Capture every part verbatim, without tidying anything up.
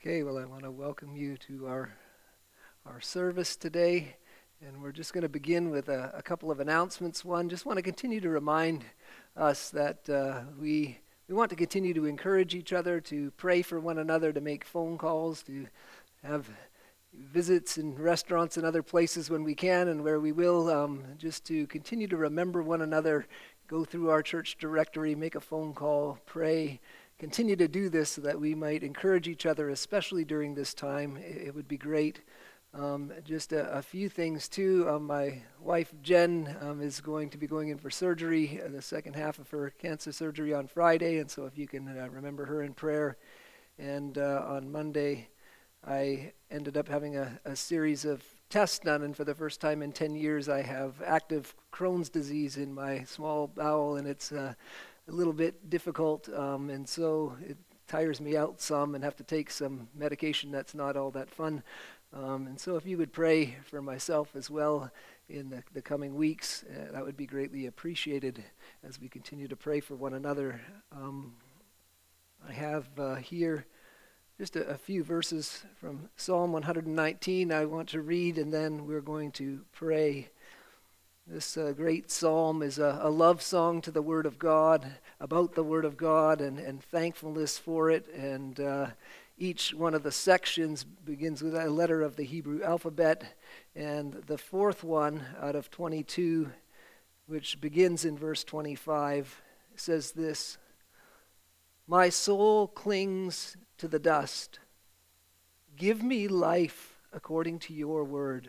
Okay, well, I want to welcome you to our our service today, and we're just going to begin with a, a couple of announcements. One, just want to continue to remind us that uh, we we want to continue to encourage each other, to pray for one another, to make phone calls, to have visits in restaurants and other places when we can and where we will, um, just to continue to remember one another, go through our church directory, make a phone call, pray. Continue to do this so that we might encourage each other, especially during this time. It, it would be great. Um, just a, a few things too. Um, my wife Jen um, is going to be going in for surgery, uh, the second half of her cancer surgery on Friday, and so if you can uh, remember her in prayer. And uh, on Monday, I ended up having a, a series of tests done, and for the first time in ten years, I have active Crohn's disease in my small bowel, and it's uh, a little bit difficult, um, and so it tires me out some and have to take some medication that's not all that fun. Um, and so if you would pray for myself as well in the, the coming weeks, uh, that would be greatly appreciated as we continue to pray for one another. Um, I have uh, here just a, a few verses from Psalm one nineteen I want to read, and then we're going to pray. This uh, great psalm is a, a love song to the Word of God, about the Word of God and, and thankfulness for it. And uh, each one of the sections begins with a letter of the Hebrew alphabet. And the fourth one out of twenty-two, which begins in verse twenty-five, says this: "My soul clings to the dust. Give me life according to your word.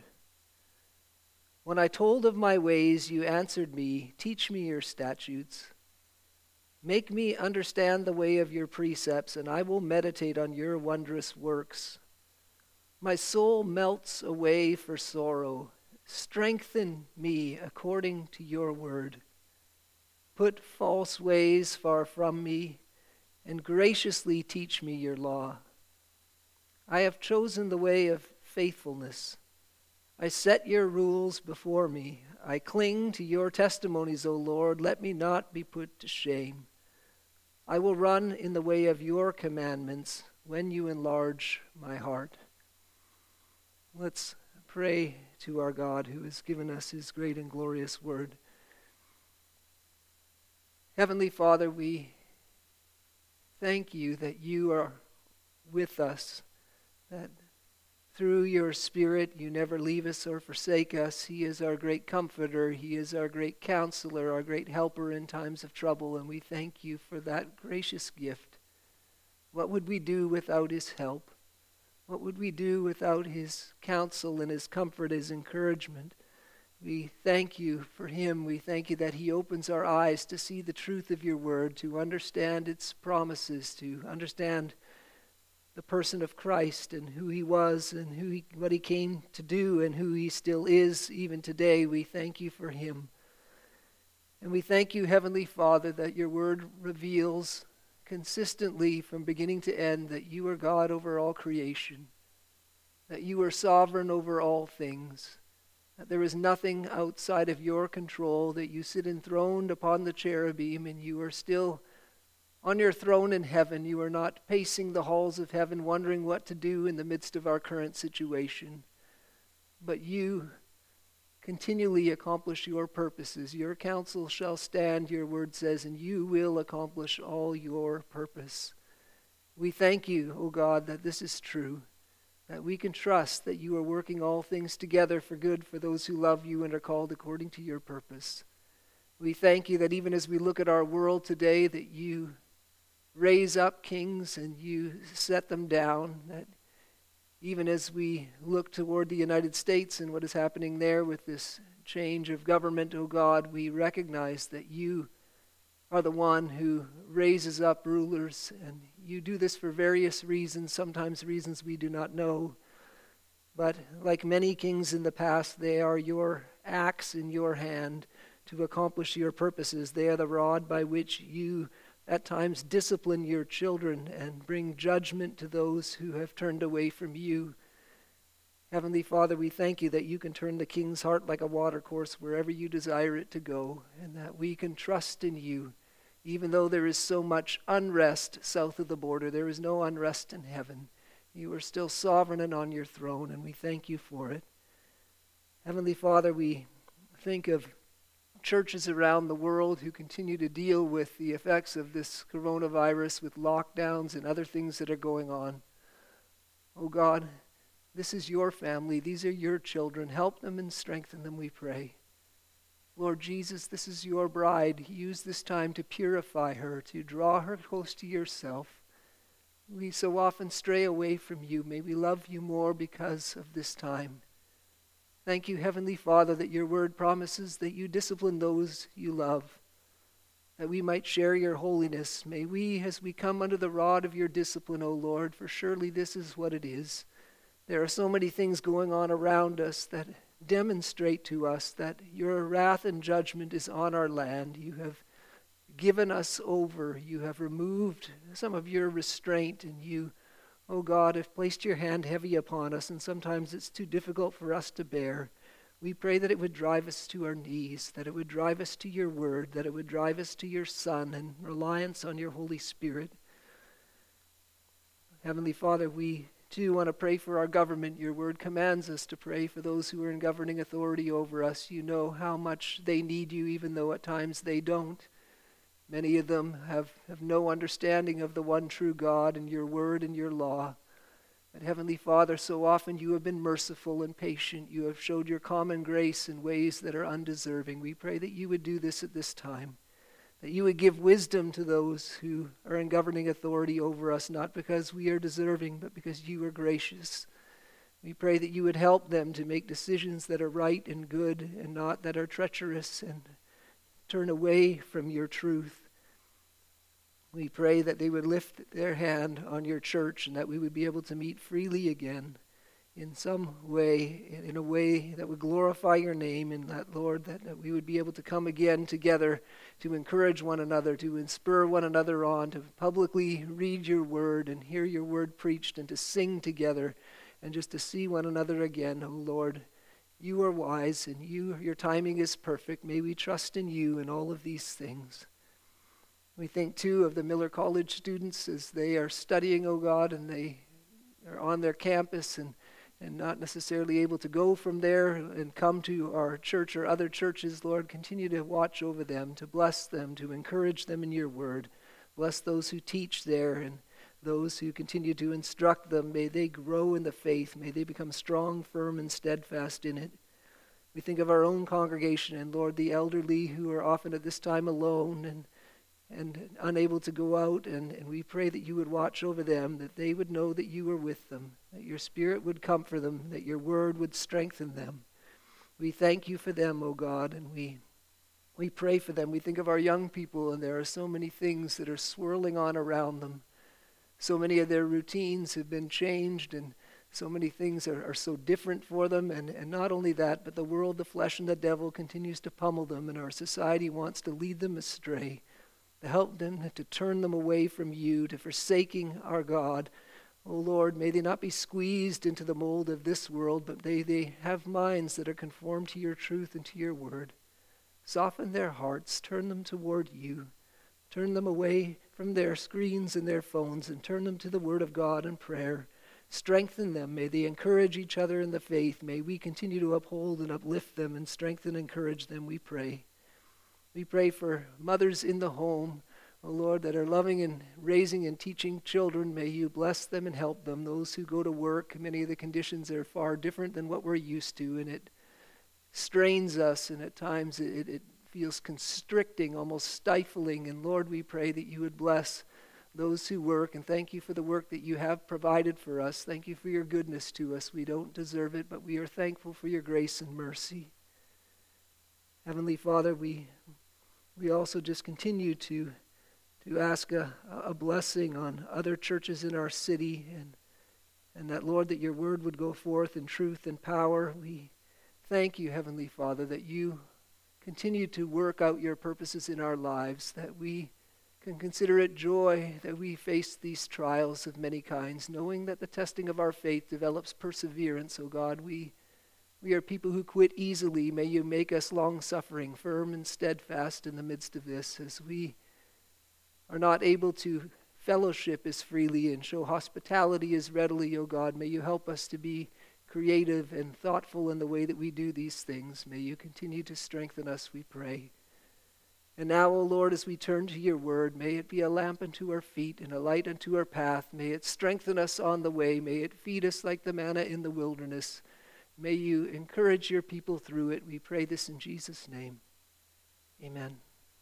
When I told of my ways, you answered me, teach me your statutes. Make me understand the way of your precepts, and I will meditate on your wondrous works. My soul melts away for sorrow. Strengthen me according to your word. Put false ways far from me, and graciously teach me your law. I have chosen the way of faithfulness. I set your rules before me. I cling to your testimonies, O Lord. Let me not be put to shame. I will run in the way of your commandments when you enlarge my heart." Let's pray to our God who has given us his great and glorious word. Heavenly Father, we thank you that you are with us, that through your Spirit, you never leave us or forsake us. He is our great comforter. He is our great counselor, our great helper in times of trouble, and we thank you for that gracious gift. What would we do without his help? What would we do without his counsel and his comfort, his encouragement? We thank you for him. We thank you that he opens our eyes to see the truth of your word, to understand its promises, to understand the person of Christ and who he was and who he, what he came to do and who he still is even today. We thank you for him. And we thank you, Heavenly Father, that your word reveals consistently from beginning to end that you are God over all creation, that you are sovereign over all things, that there is nothing outside of your control, that you sit enthroned upon the cherubim and you are still on your throne in heaven. You are not pacing the halls of heaven wondering what to do in the midst of our current situation. But you continually accomplish your purposes. Your counsel shall stand, your word says, and you will accomplish all your purpose. We thank you, O God, that this is true, that we can trust that you are working all things together for good for those who love you and are called according to your purpose. We thank you that even as we look at our world today, that you raise up kings and you set them down, that even as we look toward the United States and what is happening there with this change of government, oh God, we recognize that you are the one who raises up rulers, and you do this for various reasons, sometimes reasons we do not know. But like many kings in the past, they are your axe in your hand to accomplish your purposes. They are the rod by which you at times discipline your children and bring judgment to those who have turned away from you. Heavenly Father, we thank you that you can turn the king's heart like a watercourse wherever you desire it to go, and that we can trust in you. Even though there is so much unrest south of the border, there is no unrest in heaven. You are still sovereign and on your throne, and we thank you for it. Heavenly Father, we think of churches around the world who continue to deal with the effects of this coronavirus, with lockdowns and other things that are going on. Oh God, this is your family. These are your children. Help them and strengthen them, we pray. Lord Jesus, this is your bride. Use this time to purify her, to draw her close to yourself. We so often stray away from you. May we love you more because of this time. Thank you, Heavenly Father, that your word promises that you discipline those you love, that we might share your holiness. May we, as we come under the rod of your discipline, O Lord, for surely this is what it is. There are so many things going on around us that demonstrate to us that your wrath and judgment is on our land. You have given us over. You have removed some of your restraint, and you, oh God, have placed your hand heavy upon us, and sometimes it's too difficult for us to bear. We pray that it would drive us to our knees, that it would drive us to your word, that it would drive us to your Son and reliance on your Holy Spirit. Heavenly Father, we too want to pray for our government. Your word commands us to pray for those who are in governing authority over us. You know how much they need you, even though at times they don't. Many of them have, have no understanding of the one true God and your word and your law. But Heavenly Father, so often you have been merciful and patient. You have showed your common grace in ways that are undeserving. We pray that you would do this at this time, that you would give wisdom to those who are in governing authority over us, not because we are deserving, but because you are gracious. We pray that you would help them to make decisions that are right and good and not that are treacherous and turn away from your truth. We pray that they would lift their hand on your church and that we would be able to meet freely again in some way, in a way that would glorify your name, and that, Lord, that, that we would be able to come again together to encourage one another, to spur one another on, to publicly read your word and hear your word preached, and to sing together, and just to see one another again. Oh Lord, you are wise, and you, your timing is perfect. May we trust in you in all of these things. We think, too, of the Miller College students as they are studying, oh God, and they are on their campus and, and not necessarily able to go from there and come to our church or other churches. Lord, continue to watch over them, to bless them, to encourage them in your word. Bless those who teach there and those who continue to instruct them. May they grow in the faith. May they become strong, firm, and steadfast in it. We think of our own congregation and, Lord, the elderly who are often at this time alone and and unable to go out, and, and we pray that you would watch over them, that they would know that you are with them, that your Spirit would comfort them, that your word would strengthen them. We thank you for them, O God, and we we pray for them. We think of our young people, and there are so many things that are swirling on around them. So many of their routines have been changed, and so many things are, are so different for them. And, and not only that, but the world, the flesh, and the devil continues to pummel them, and our society wants to lead them astray, to help them, to turn them away from you, to forsaking our God. Oh Lord, may they not be squeezed into the mold of this world, but they, they have minds that are conformed to your truth and to your word. Soften their hearts, turn them toward you. Turn them away from their screens and their phones and turn them to the word of God and prayer. Strengthen them. May they encourage each other in the faith. May we continue to uphold and uplift them and strengthen and encourage them, we pray. We pray for mothers in the home, oh Lord, that are loving and raising and teaching children. May you bless them and help them. Those who go to work, many of the conditions are far different than what we're used to, and it strains us, and at times it, it feels constricting, almost stifling. And Lord, we pray that you would bless those who work, and thank you for the work that you have provided for us. Thank you for your goodness to us. We don't deserve it, but we are thankful for your grace and mercy. Heavenly Father, we we also just continue to to ask a, a blessing on other churches in our city, and and that, Lord, that your word would go forth in truth and power. We thank you, Heavenly Father, that you continue to work out your purposes in our lives, that we can consider it joy that we face these trials of many kinds, knowing that the testing of our faith develops perseverance. Oh God, we we are people who quit easily. May you make us long-suffering, firm and steadfast in the midst of this, as we are not able to fellowship as freely and show hospitality as readily, O God. May you help us to be creative and thoughtful in the way that we do these things. May you continue to strengthen us, we pray. And now, O Lord, as we turn to your word, may it be a lamp unto our feet and a light unto our path. May it strengthen us on the way. May it feed us like the manna in the wilderness. May you encourage your people through it. We pray this in Jesus' name. Amen.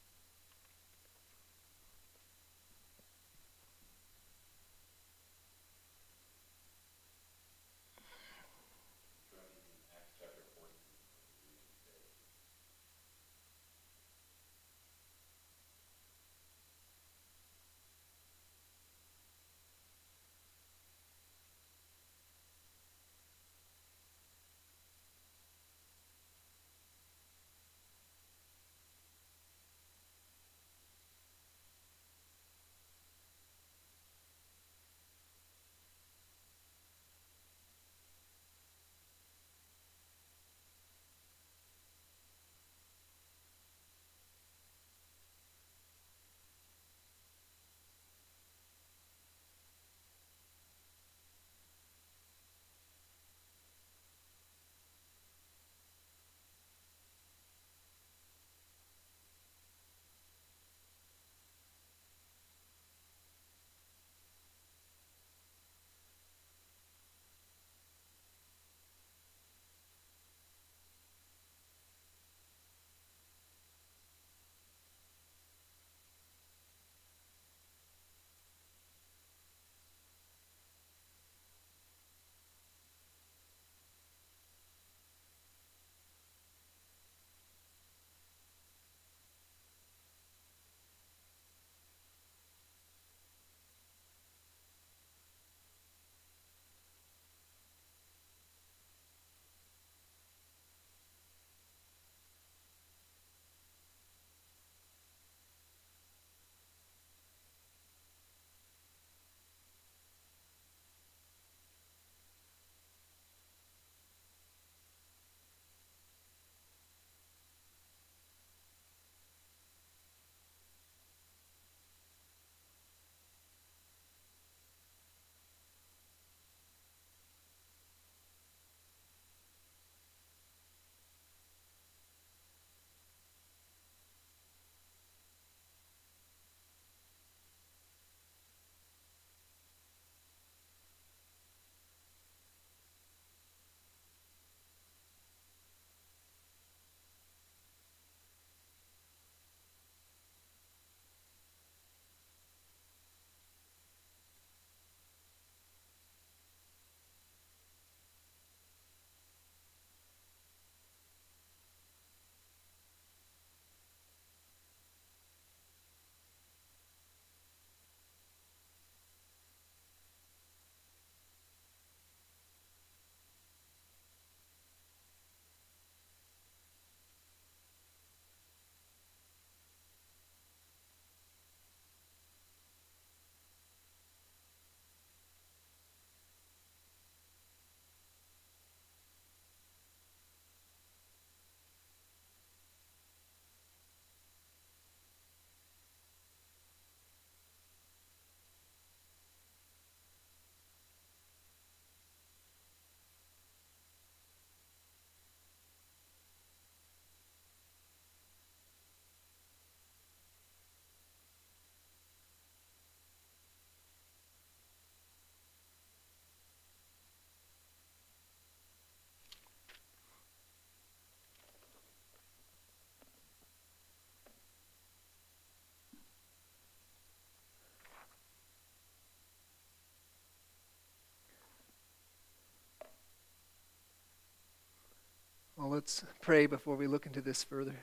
Well, let's pray before we look into this further.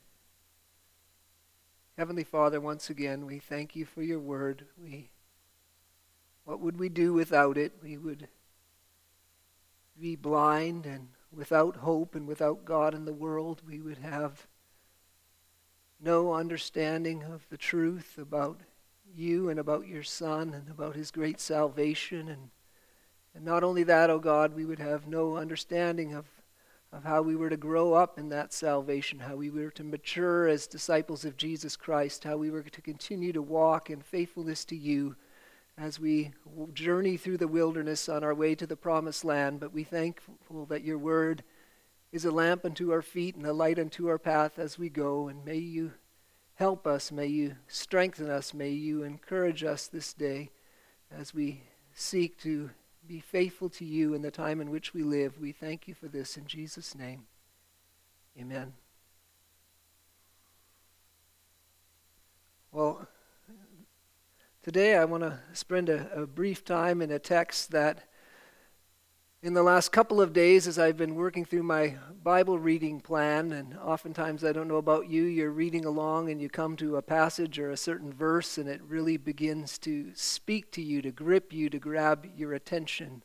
Heavenly Father, once again, we thank you for your word. We, what would we do without it? We would be blind and without hope and without God in the world. We would have no understanding of the truth about you and about your Son and about his great salvation. And, and not only that, O God, we would have no understanding of of how we were to grow up in that salvation, how we were to mature as disciples of Jesus Christ, how we were to continue to walk in faithfulness to you, as we journey through the wilderness on our way to the promised land. But we thankful that your word is a lamp unto our feet and a light unto our path as we go. And may you help us, may you strengthen us, may you encourage us this day as we seek to be faithful to you in the time in which we live. We thank you for this in Jesus' name. Amen. Well, today I want to spend a, a brief time in a text that in the last couple of days as I've been working through my Bible reading plan, and oftentimes I don't know about you, you're reading along and you come to a passage or a certain verse and it really begins to speak to you, to grip you, to grab your attention.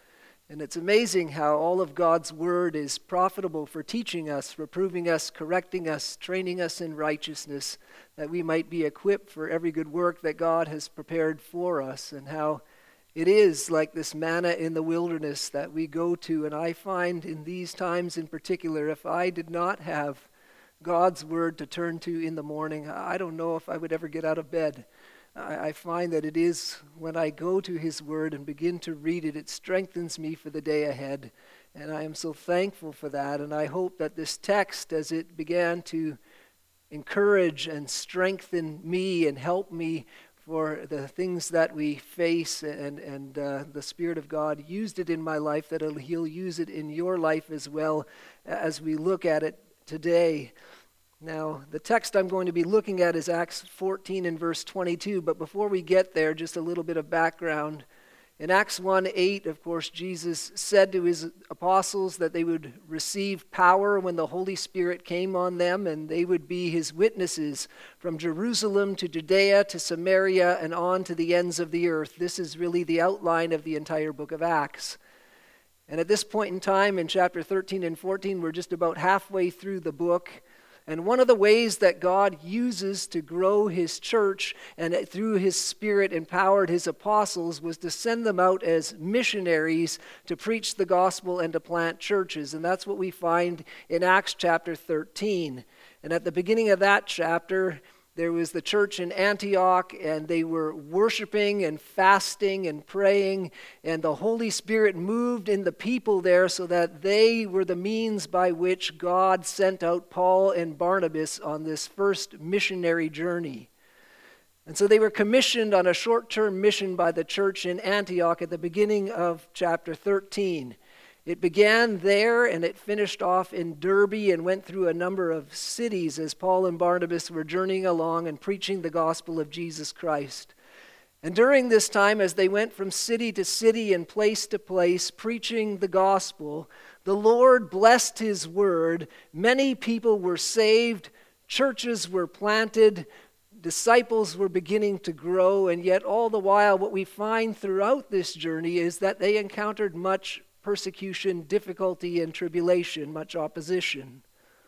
And it's amazing how all of God's word is profitable for teaching us, reproving us, correcting us, training us in righteousness, that we might be equipped for every good work that God has prepared for us, and how it is like this manna in the wilderness that we go to. And I find in these times in particular, if I did not have God's word to turn to in the morning, I don't know if I would ever get out of bed. I, I find that it is when I go to his word and begin to read it, it strengthens me for the day ahead. And I am so thankful for that. And I hope that this text, as it began to encourage and strengthen me and help me for the things that we face, and, and uh, the Spirit of God used it in my life, that he'll use it in your life as well as we look at it today. Now, the text I'm going to be looking at is Acts fourteen and verse twenty-two, but before we get there, just a little bit of background. In Acts one eight, of course, Jesus said to his apostles that they would receive power when the Holy Spirit came on them, and they would be his witnesses from Jerusalem to Judea to Samaria and on to the ends of the earth. This is really the outline of the entire book of Acts. And at this point in time, in chapter thirteen and fourteen, we're just about halfway through the book. And one of the ways that God uses to grow his church and through his Spirit empowered his apostles was to send them out as missionaries to preach the gospel and to plant churches. And that's what we find in Acts chapter thirteen. And at the beginning of that chapter, there was the church in Antioch, and they were worshiping and fasting and praying, and the Holy Spirit moved in the people there so that they were the means by which God sent out Paul and Barnabas on this first missionary journey. And so they were commissioned on a short-term mission by the church in Antioch at the beginning of chapter thirteen. It began there and it finished off in Derbe and went through a number of cities as Paul and Barnabas were journeying along and preaching the gospel of Jesus Christ. And during this time, as they went from city to city and place to place preaching the gospel, the Lord blessed his word. Many people were saved, churches were planted, disciples were beginning to grow, and yet all the while what we find throughout this journey is that they encountered much persecution, difficulty, and tribulation, much opposition.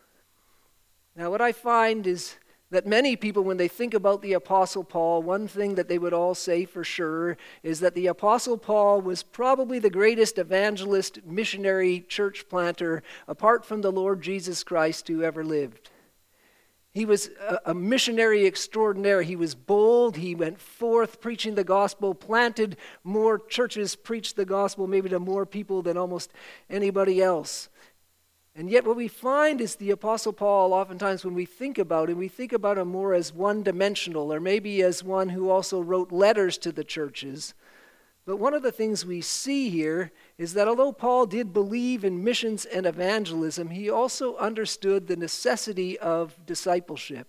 Now, what I find is that many people, when they think about the Apostle Paul, one thing that they would all say for sure is that the Apostle Paul was probably the greatest evangelist, missionary, church planter, apart from the Lord Jesus Christ, who ever lived. He was a, a missionary extraordinaire. He was bold. He went forth preaching the gospel, planted more churches, preached the gospel maybe to more people than almost anybody else. And yet what we find is the Apostle Paul, oftentimes when we think about him, we think about him more as one-dimensional, or maybe as one who also wrote letters to the churches. But one of the things we see here is that although Paul did believe in missions and evangelism, he also understood the necessity of discipleship.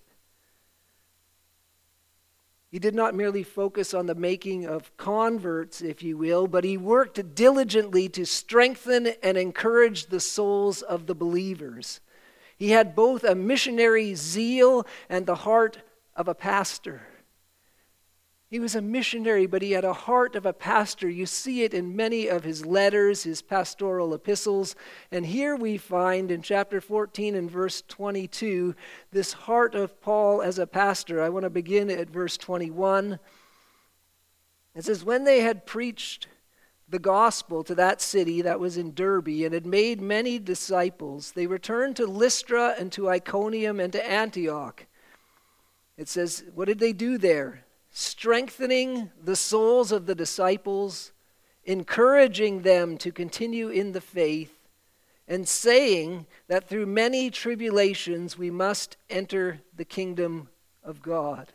He did not merely focus on the making of converts, if you will, but he worked diligently to strengthen and encourage the souls of the believers. He had both a missionary zeal and the heart of a pastor. He was a missionary, but he had a heart of a pastor. You see it in many of his letters, his pastoral epistles. And here we find in chapter fourteen and verse twenty-two, this heart of Paul as a pastor. I want to begin at verse twenty-one. It says, when they had preached the gospel to that city that was in Derbe and had made many disciples, they returned to Lystra and to Iconium and to Antioch. It says, what did they do there? strengthening the souls of the disciples, encouraging them to continue in the faith, and saying that through many tribulations we must enter the kingdom of God.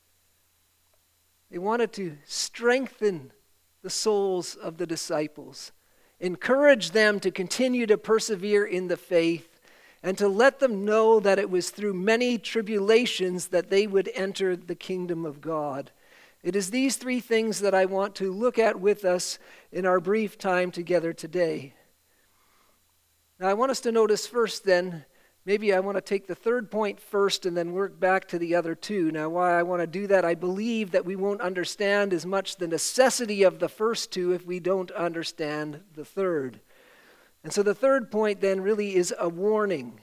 They wanted to strengthen the souls of the disciples, encourage them to continue to persevere in the faith, and to let them know that it was through many tribulations that they would enter the kingdom of God. It is these three things that I want to look at with us in our brief time together today. Now, I want us to notice first then, maybe I want to take the third point first and then work back to the other two. Now, why I want to do that, I believe that we won't understand as much the necessity of the first two if we don't understand the third. And so the third point then really is a warning.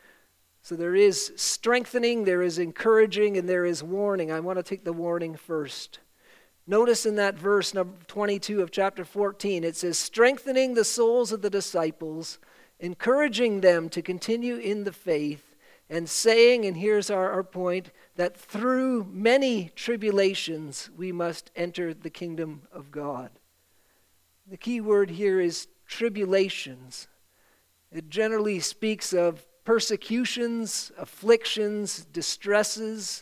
So there is strengthening, there is encouraging, and there is warning. I want to take the warning first. Notice in that verse, number twenty-two of chapter fourteen, it says, strengthening the souls of the disciples, encouraging them to continue in the faith, and saying, and here's our, our point, that through many tribulations we must enter the kingdom of God. The key word here is tribulations. It generally speaks of persecutions, afflictions, distresses.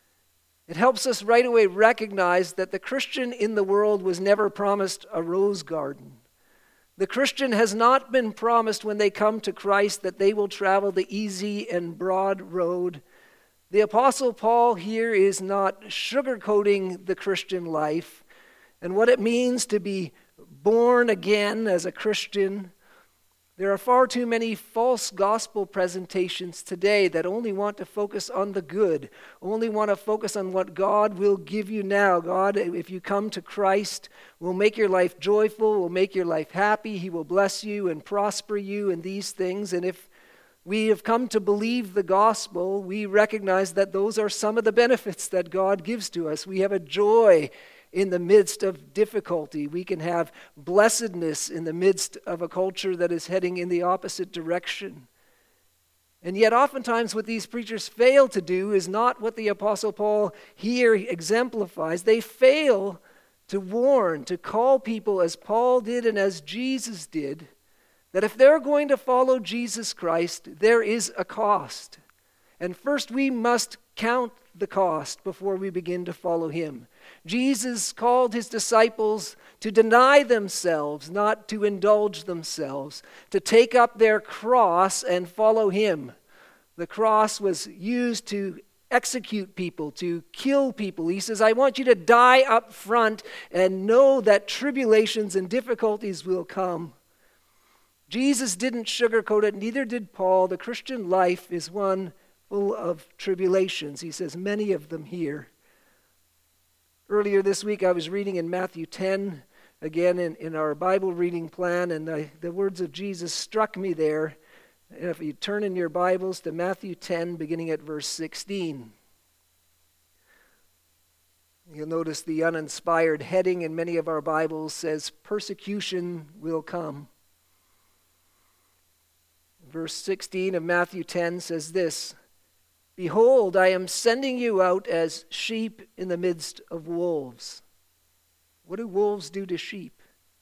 It helps us right away recognize that the Christian in the world was never promised a rose garden. The Christian has not been promised when they come to Christ that they will travel the easy and broad road. The Apostle Paul here is not sugarcoating the Christian life and what it means to be born again as a Christian. There are far too many false gospel presentations today that only want to focus on the good, only want to focus on what God will give you now. God, if you come to Christ, will make your life joyful, will make your life happy. He will bless you and prosper you in these things. And if we have come to believe the gospel, we recognize that those are some of the benefits that God gives to us. We have a joy in the midst of difficulty. We can have blessedness in the midst of a culture that is heading in the opposite direction. And yet oftentimes what these preachers fail to do is not what the Apostle Paul here exemplifies. They fail to warn, to call people as Paul did and as Jesus did, that if they're going to follow Jesus Christ, there is a cost. And first we must count the cost before we begin to follow him. Jesus called his disciples to deny themselves, not to indulge themselves, to take up their cross and follow him. The cross was used to execute people, to kill people. He says, I want you to die up front and know that tribulations and difficulties will come. Jesus didn't sugarcoat it, neither did Paul. The Christian life is one full of tribulations. He says many of them here. Earlier this week I was reading in Matthew ten, again in, in our Bible reading plan, and I, the words of Jesus struck me there. And if you turn in your Bibles to Matthew ten, beginning at verse sixteen. You'll notice the uninspired heading in many of our Bibles says, persecution will come. Verse sixteen of Matthew ten says this, behold, I am sending you out as sheep in the midst of wolves. What do wolves do to sheep?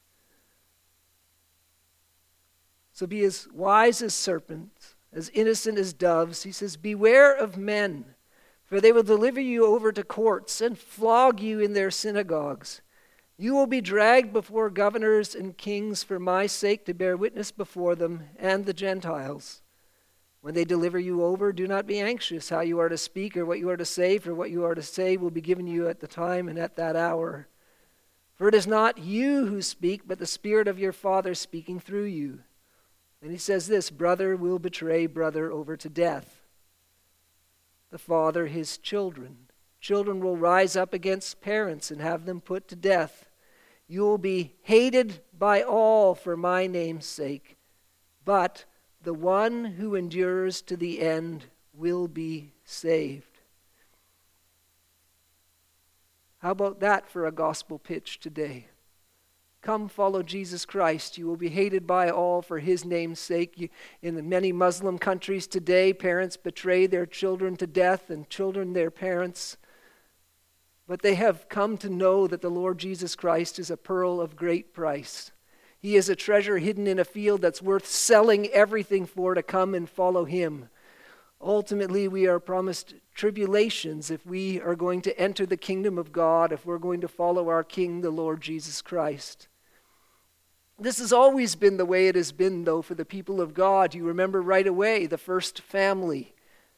So be as wise as serpents, as innocent as doves. He says, beware of men, for they will deliver you over to courts and flog you in their synagogues. You will be dragged before governors and kings for my sake to bear witness before them and the Gentiles. When they deliver you over, do not be anxious how you are to speak or what you are to say, for what you are to say will be given you at the time and at that hour. For it is not you who speak, but the Spirit of your Father speaking through you. And he says this, brother will betray brother over to death. The father his children. Children will rise up against parents and have them put to death. You will be hated by all for my name's sake, but the one who endures to the end will be saved. How about that for a gospel pitch today? Come follow Jesus Christ. You will be hated by all for his name's sake. You, in the many Muslim countries today, parents betray their children to death and children their parents. but they have come to know that the Lord Jesus Christ is a pearl of great price. He is a treasure hidden in a field that's worth selling everything for to come and follow him. Ultimately, we are promised tribulations if we are going to enter the kingdom of God, if we're going to follow our King, the Lord Jesus Christ. This has always been the way it has been, though, for the people of God. You remember right away the first family.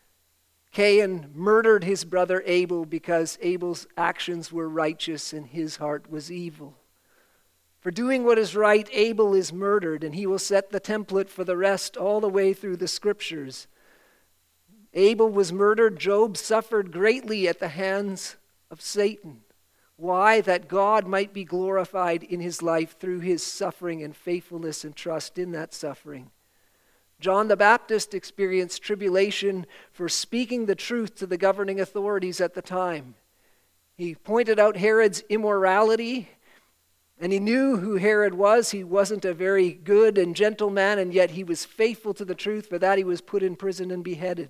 Cain murdered his brother Abel because Abel's actions were righteous and his heart was evil. For doing what is right, Abel is murdered, and he will set the template for the rest all the way through the scriptures. Abel was murdered. Job suffered greatly at the hands of Satan. Why? That God might be glorified in his life through his suffering and faithfulness and trust in that suffering. John the Baptist experienced tribulation for speaking the truth to the governing authorities at the time. He pointed out Herod's immorality, and he knew who Herod was. He wasn't a very good and gentle man, and yet he was faithful to the truth. For that he was put in prison and beheaded.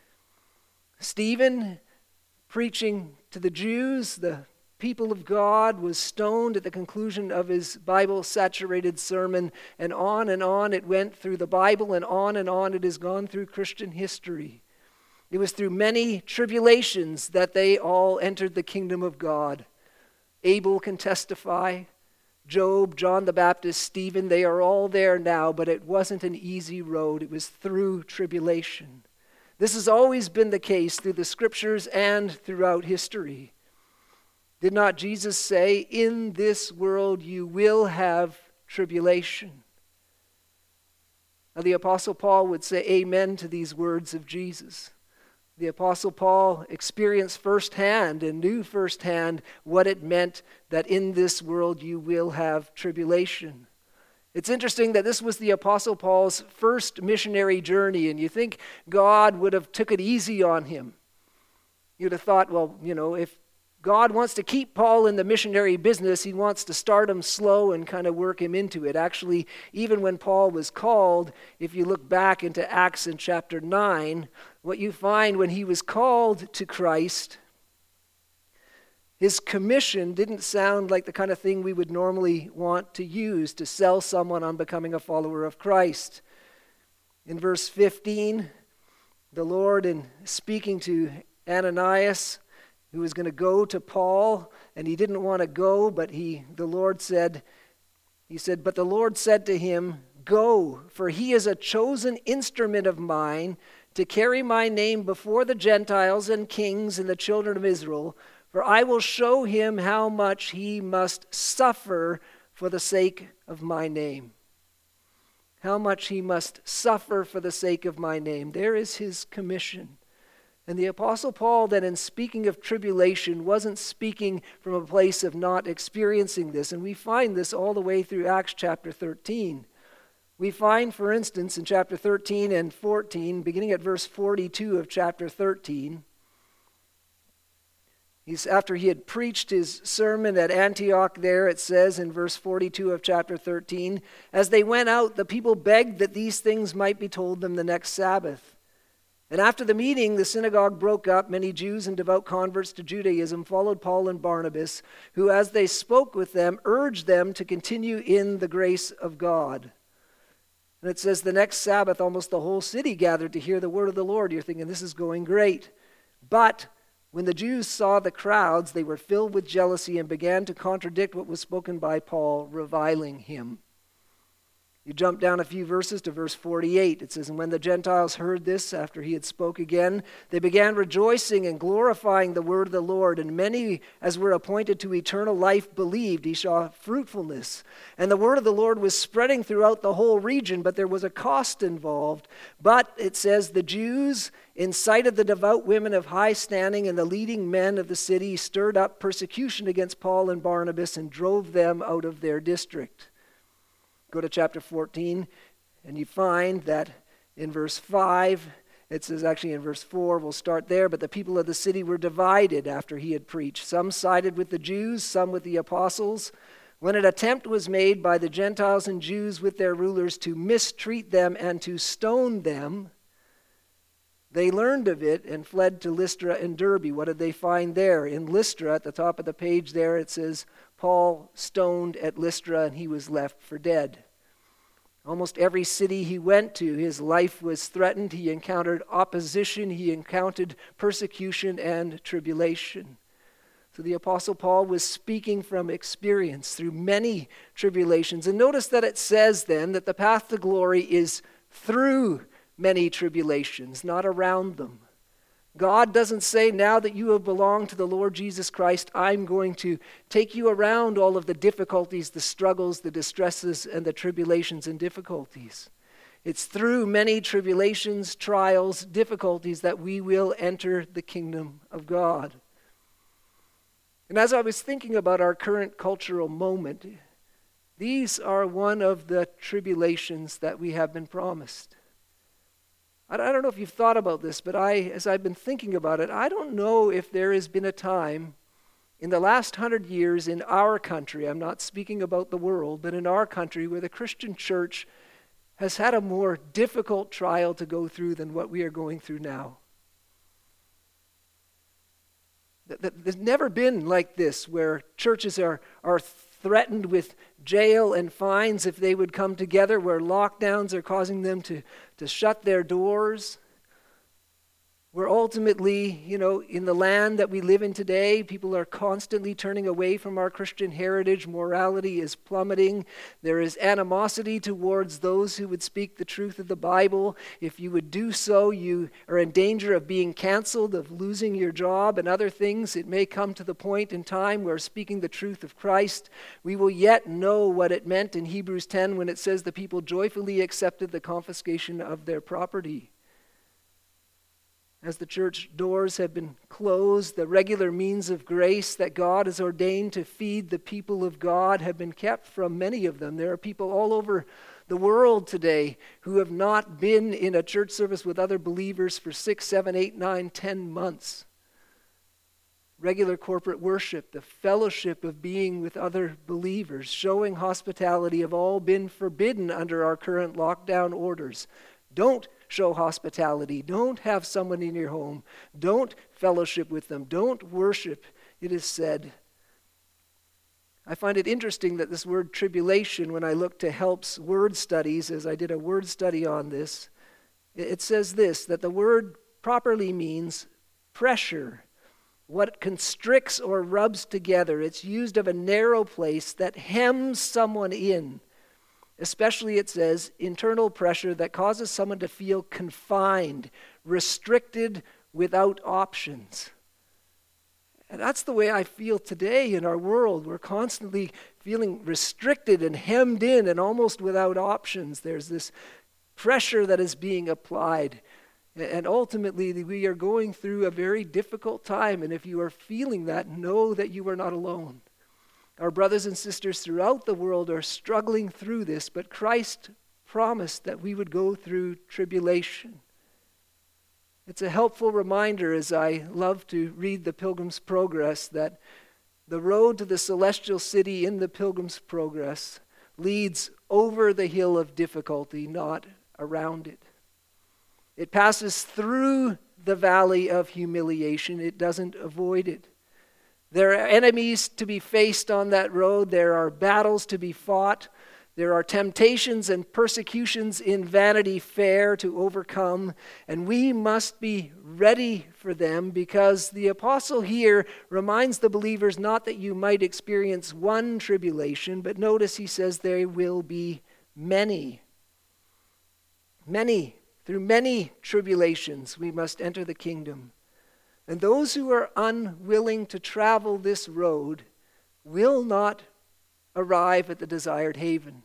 Stephen, preaching to the Jews, the people of God, was stoned at the conclusion of his Bible-saturated sermon, and on and on it went through the Bible, and on and on it has gone through Christian history. It was through many tribulations that they all entered the kingdom of God. Abel can testify, Job, John the Baptist, Stephen, they are all there now, but it wasn't an easy road. It was through tribulation. This has always been the case through the scriptures and throughout history. Did not Jesus say, "In this world you will have tribulation"? Now the Apostle Paul would say amen to these words of Jesus. The Apostle Paul experienced firsthand and knew firsthand what it meant that in this world you will have tribulation. It's interesting that this was the Apostle Paul's first missionary journey, and you think God would have took it easy on him. You'd have thought, well, you know, if God wants to keep Paul in the missionary business, he wants to start him slow and kind of work him into it. Actually, even when Paul was called, if you look back into Acts in chapter nine, what you find when he was called to Christ, his commission didn't sound like the kind of thing we would normally want to use to sell someone on becoming a follower of Christ. In verse fifteen, the Lord, in speaking to Ananias, who was going to go to Paul, and he didn't want to go, but he, the Lord said, he said, but the Lord said to him, "Go, for he is a chosen instrument of mine to carry my name before the Gentiles and kings and the children of Israel, for I will show him how much he must suffer for the sake of my name." How much he must suffer for the sake of my name. There is his commission. And the Apostle Paul, then, in speaking of tribulation, wasn't speaking from a place of not experiencing this. And we find this all the way through Acts chapter thirteen. We find, for instance, in chapter thirteen and fourteen, beginning at verse forty-two of chapter thirteen, he's, after he had preached his sermon at Antioch there, it says in verse forty-two of chapter thirteen, "As they went out, the people begged that these things might be told them the next Sabbath. And after the meeting, the synagogue broke up. Many Jews and devout converts to Judaism followed Paul and Barnabas, who, as they spoke with them, urged them to continue in the grace of God." And it says the next Sabbath, almost the whole city gathered to hear the word of the Lord. You're thinking, this is going great. But when the Jews saw the crowds, they were filled with jealousy and began to contradict what was spoken by Paul, reviling him. You jump down a few verses to verse forty-eight. It says, "And when the Gentiles heard this, after he had spoke again, they began rejoicing and glorifying the word of the Lord. And many, as were appointed to eternal life, believed." He saw fruitfulness. "And the word of the Lord was spreading throughout the whole region, but there was a cost involved. But," it says, "the Jews, in sight of the devout women of high standing and the leading men of the city, stirred up persecution against Paul and Barnabas and drove them out of their district." Go to chapter fourteen, and you find that in verse five, it says actually in verse four, we'll start there, "But the people of the city were divided after he had preached. Some sided with the Jews, some with the apostles. When an attempt was made by the Gentiles and Jews with their rulers to mistreat them and to stone them, They learned of it and fled to Lystra and Derbe. What did they find there? In Lystra, at the top of the page there, it says, Paul stoned at Lystra and he was left for dead. Almost every city he went to, his life was threatened. He encountered opposition. He encountered persecution and tribulation. So the Apostle Paul was speaking from experience through many tribulations. And notice that it says then that the path to glory is through many tribulations, not around them. God doesn't say, now that you have belonged to the Lord Jesus Christ, I'm going to take you around all of the difficulties, the struggles, the distresses, and the tribulations and difficulties. It's through many tribulations, trials, difficulties that we will enter the kingdom of God. And as I was thinking about our current cultural moment, these are one of the tribulations that we have been promised. I don't know if you've thought about this, but I, as I've been thinking about it, I don't know if there has been a time in the last hundred years in our country, I'm not speaking about the world, but in our country where the Christian church has had a more difficult trial to go through than what we are going through now. There's never been like this where churches are, are threatened with jail and fines if they would come together, where lockdowns are causing them to, to shut their doors. Where ultimately, you know, in the land that we live in today, people are constantly turning away from our Christian heritage. Morality is plummeting. There is animosity towards those who would speak the truth of the Bible. If you would do so, you are in danger of being canceled, of losing your job and other things. It may come to the point in time where speaking the truth of Christ, we will yet know what it meant in Hebrews ten when it says the people joyfully accepted the confiscation of their property. As the church doors have been closed, the regular means of grace that God has ordained to feed the people of God have been kept from many of them. There are people all over the world today who have not been in a church service with other believers for six, seven, eight, nine, ten months. Regular corporate worship, the fellowship of being with other believers, showing hospitality have all been forbidden under our current lockdown orders. Don't show hospitality. Don't have someone in your home. Don't fellowship with them. Don't worship, it is said. I find it interesting that this word tribulation, when I look to Help's word studies, as I did a word study on this, it says this, that the word properly means pressure, what constricts or rubs together. It's used of a narrow place that hems someone in. Especially, it says, internal pressure that causes someone to feel confined, restricted, without options. And that's the way I feel today in our world. We're constantly feeling restricted and hemmed in and almost without options. There's this pressure that is being applied. And ultimately, we are going through a very difficult time. And if you are feeling that, know that you are not alone. Our brothers and sisters throughout the world are struggling through this, but Christ promised that we would go through tribulation. It's a helpful reminder, as I love to read the Pilgrim's Progress, that the road to the celestial city in the Pilgrim's Progress leads over the hill of difficulty, not around it. It passes through the valley of humiliation. It doesn't avoid it. There are enemies to be faced on that road. There are battles to be fought. There are temptations and persecutions in Vanity Fair to overcome. And we must be ready for them, because the apostle here reminds the believers not that you might experience one tribulation, but notice he says there will be many. Many. Through many tribulations we must enter the kingdom. And those who are unwilling to travel this road will not arrive at the desired haven.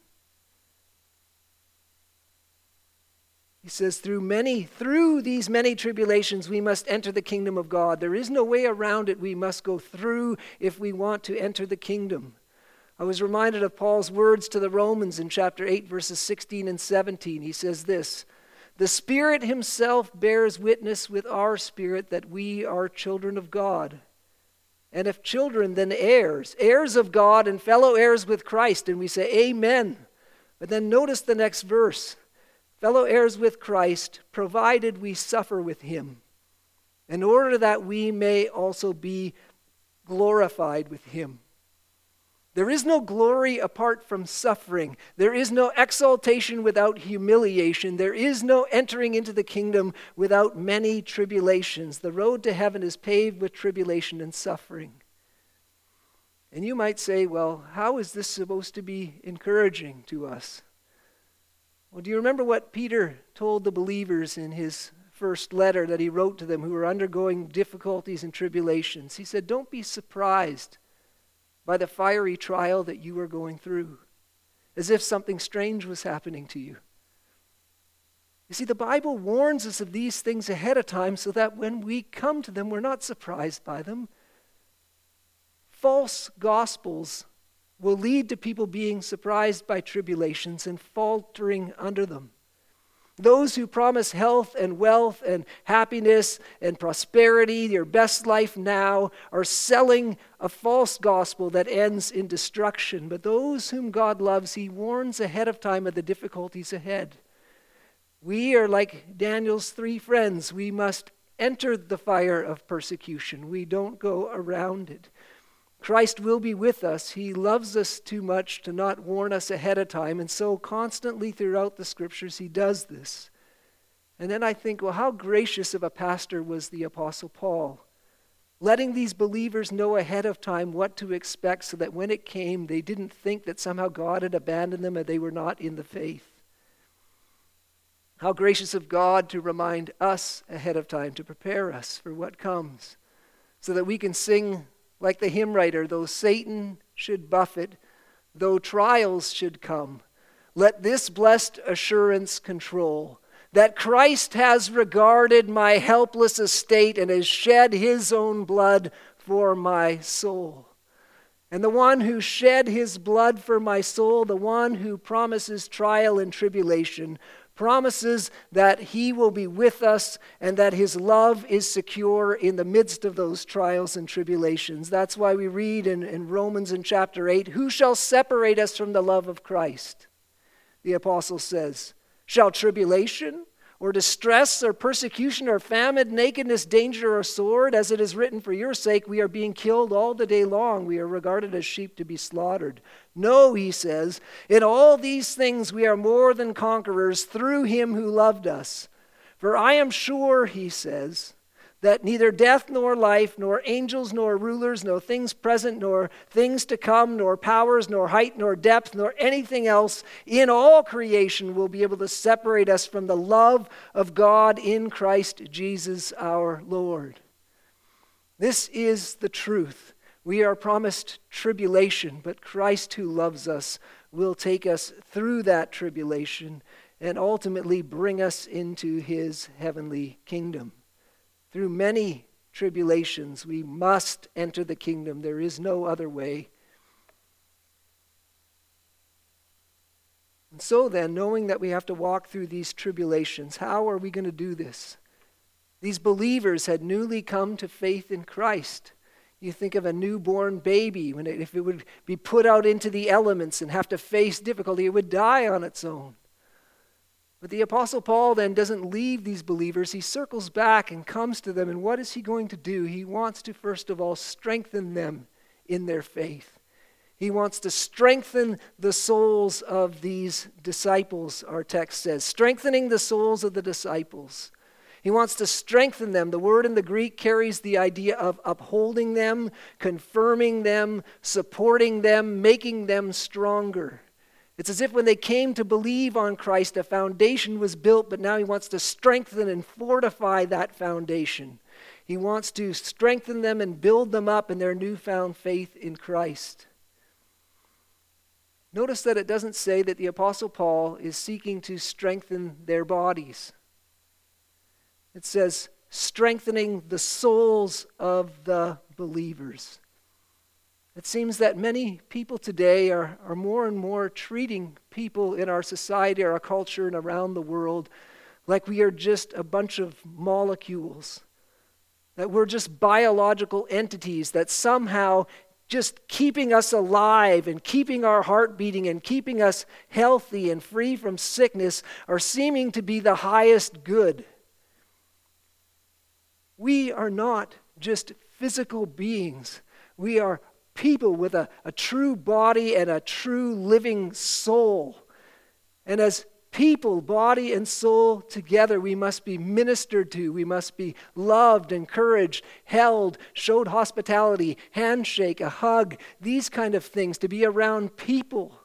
He says, through many, through these many tribulations, we must enter the kingdom of God. There is no way around it. We must go through if we want to enter the kingdom. I was reminded of Paul's words to the Romans in chapter eight, verses sixteen and seventeen. He says this, the Spirit himself bears witness with our spirit that we are children of God. And if children, then heirs, heirs of God and fellow heirs with Christ. And we say, amen. But then notice the next verse. fellow heirs with Christ, provided we suffer with him, in order that we may also be glorified with him. There is no glory apart from suffering. There is no exaltation without humiliation. There is no entering into the kingdom without many tribulations. The road to heaven is paved with tribulation and suffering. And you might say, well, how is this supposed to be encouraging to us? Well, do you remember what Peter told the believers in his first letter that he wrote to them who were undergoing difficulties and tribulations? He said, don't be surprised by the fiery trial that you are going through, as if something strange was happening to you. You see, the Bible warns us of these things ahead of time so that when we come to them, we're not surprised by them. False gospels will lead to people being surprised by tribulations and faltering under them. Those who promise health and wealth and happiness and prosperity, your best life now, are selling a false gospel that ends in destruction. But those whom God loves, he warns ahead of time of the difficulties ahead. We are like Daniel's three friends. We must enter the fire of persecution. We don't go around it. Christ will be with us. He loves us too much to not warn us ahead of time. And so constantly throughout the scriptures, he does this. And then I think, well, how gracious of a pastor was the Apostle Paul, letting these believers know ahead of time what to expect so that when it came, they didn't think that somehow God had abandoned them and they were not in the faith. How gracious of God to remind us ahead of time, to prepare us for what comes, so that we can sing like the hymn writer, though Satan should buffet, though trials should come, let this blessed assurance control, that Christ has regarded my helpless estate and has shed his own blood for my soul. And the one who shed his blood for my soul, the one who promises trial and tribulation, promises that he will be with us and that his love is secure in the midst of those trials and tribulations. That's why we read in, in Romans in chapter eight, who shall separate us from the love of Christ? The apostle says, shall tribulation or distress or persecution or famine, nakedness, danger, or sword, as it is written, for your sake we are being killed all the day long. We are regarded as sheep to be slaughtered. No, he says, in all these things we are more than conquerors through him who loved us. For I am sure, he says, that neither death nor life, nor angels nor rulers, nor things present, nor things to come, nor powers, nor height, nor depth, nor anything else in all creation will be able to separate us from the love of God in Christ Jesus our Lord. This is the truth. We are promised tribulation, but Christ who loves us will take us through that tribulation and ultimately bring us into his heavenly kingdom. Through many tribulations, we must enter the kingdom. There is no other way. And so then, knowing that we have to walk through these tribulations, how are we going to do this? These believers had newly come to faith in Christ. You think of a newborn baby, when it, if it would be put out into the elements and have to face difficulty, it would die on its own. But the Apostle Paul then doesn't leave these believers. He circles back and comes to them. And what is he going to do? He wants to, first of all, strengthen them in their faith. He wants to strengthen the souls of these disciples, our text says. Strengthening the souls of the disciples. He wants to strengthen them. The word in the Greek carries the idea of upholding them, confirming them, supporting them, making them stronger. It's as if when they came to believe on Christ, a foundation was built, but now he wants to strengthen and fortify that foundation. He wants to strengthen them and build them up in their newfound faith in Christ. Notice that it doesn't say that the Apostle Paul is seeking to strengthen their bodies. It says, strengthening the souls of the believers. It seems that many people today are, are more and more treating people in our society, our culture, and around the world like we are just a bunch of molecules, that we're just biological entities that somehow just keeping us alive and keeping our heart beating and keeping us healthy and free from sickness are seeming to be the highest good. We are not just physical beings. We are people with a, a true body and a true living soul. And as people, body and soul together, we must be ministered to. We must be loved, encouraged, held, showed hospitality, handshake, a hug, these kind of things, to be around people.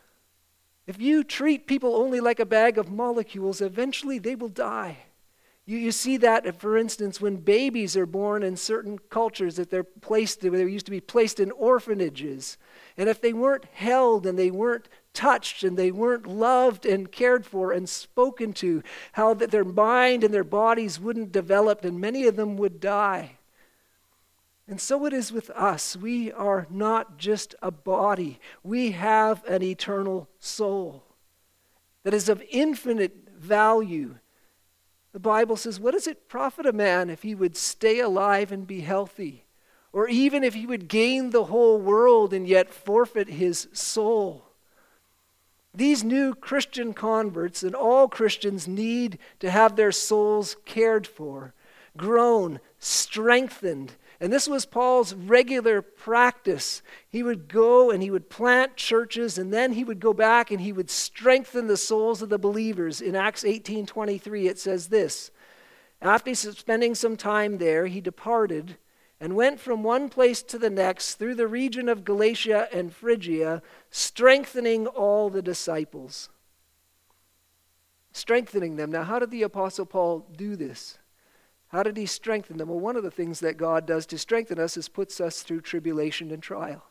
If you treat people only like a bag of molecules, eventually they will die. You, you see that, for instance, when babies are born in certain cultures, that they're placed, they used to be placed in orphanages. And if they weren't held and they weren't touched and they weren't loved and cared for and spoken to, how that their mind and their bodies wouldn't develop and many of them would die. And so it is with us. We are not just a body. We have an eternal soul that is of infinite value. The Bible says, what does it profit a man if he would stay alive and be healthy? Or even if he would gain the whole world and yet forfeit his soul? These new Christian converts and all Christians need to have their souls cared for, grown, strengthened. And this was Paul's regular practice. He would go and he would plant churches, and then he would go back and he would strengthen the souls of the believers. In Acts eighteen twenty-three, it says this: after spending some time there, he departed and went from one place to the next through the region of Galatia and Phrygia, strengthening all the disciples. Strengthening them. Now, how did the Apostle Paul do this? How did he strengthen them? Well, one of the things that God does to strengthen us is puts us through tribulation and trial.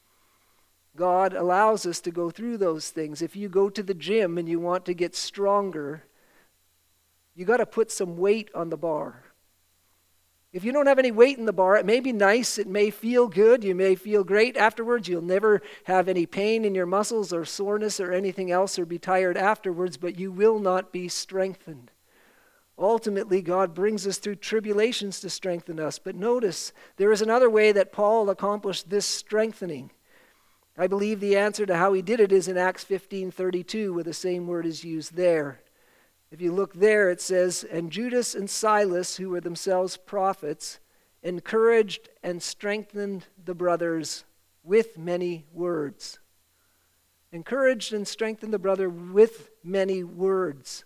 God allows us to go through those things. If you go to the gym and you want to get stronger, you got to put some weight on the bar. If you don't have any weight in the bar, it may be nice, it may feel good, you may feel great afterwards, you'll never have any pain in your muscles or soreness or anything else or be tired afterwards, but you will not be strengthened. Ultimately, God brings us through tribulations to strengthen us. But notice, there is another way that Paul accomplished this strengthening. I believe the answer to how he did it is in Acts fifteen thirty-two, where the same word is used there. If you look there, it says, and Judas and Silas, who were themselves prophets, encouraged and strengthened the brothers with many words. Encouraged and strengthened the brother with many words.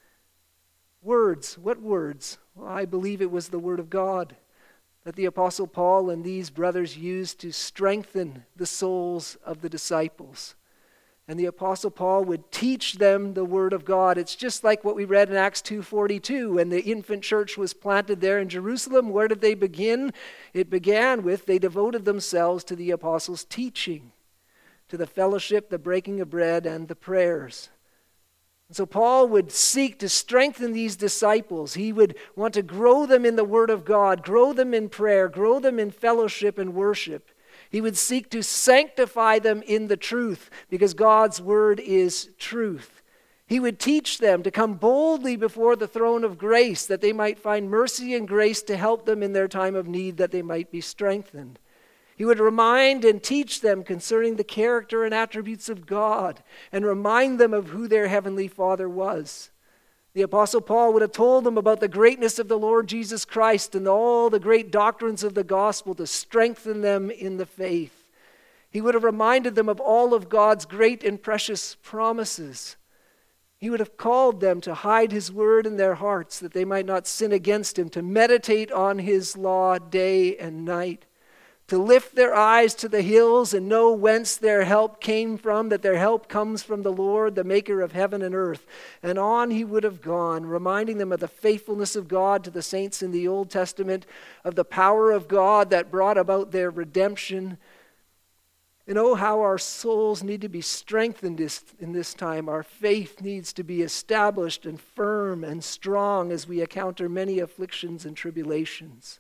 Words. What words? Well, I believe it was the word of God that the Apostle Paul and these brothers used to strengthen the souls of the disciples. And the Apostle Paul would teach them the Word of God. It's just like what we read in Acts two forty-two. When the infant church was planted there in Jerusalem, where did they begin? It began with they devoted themselves to the apostles' teaching, to the fellowship, the breaking of bread, and the prayers. And so Paul would seek to strengthen these disciples. He would want to grow them in the Word of God, grow them in prayer, grow them in fellowship and worship. He would seek to sanctify them in the truth, because God's word is truth. He would teach them to come boldly before the throne of grace, that they might find mercy and grace to help them in their time of need, that they might be strengthened. He would remind and teach them concerning the character and attributes of God, and remind them of who their heavenly Father was. The Apostle Paul would have told them about the greatness of the Lord Jesus Christ and all the great doctrines of the gospel to strengthen them in the faith. He would have reminded them of all of God's great and precious promises. He would have called them to hide his word in their hearts that they might not sin against him, to meditate on his law day and night, to lift their eyes to the hills and know whence their help came from, that their help comes from the Lord, the maker of heaven and earth. And on he would have gone, reminding them of the faithfulness of God to the saints in the Old Testament, of the power of God that brought about their redemption. And oh, how our souls need to be strengthened in this time. Our faith needs to be established and firm and strong as we encounter many afflictions and tribulations.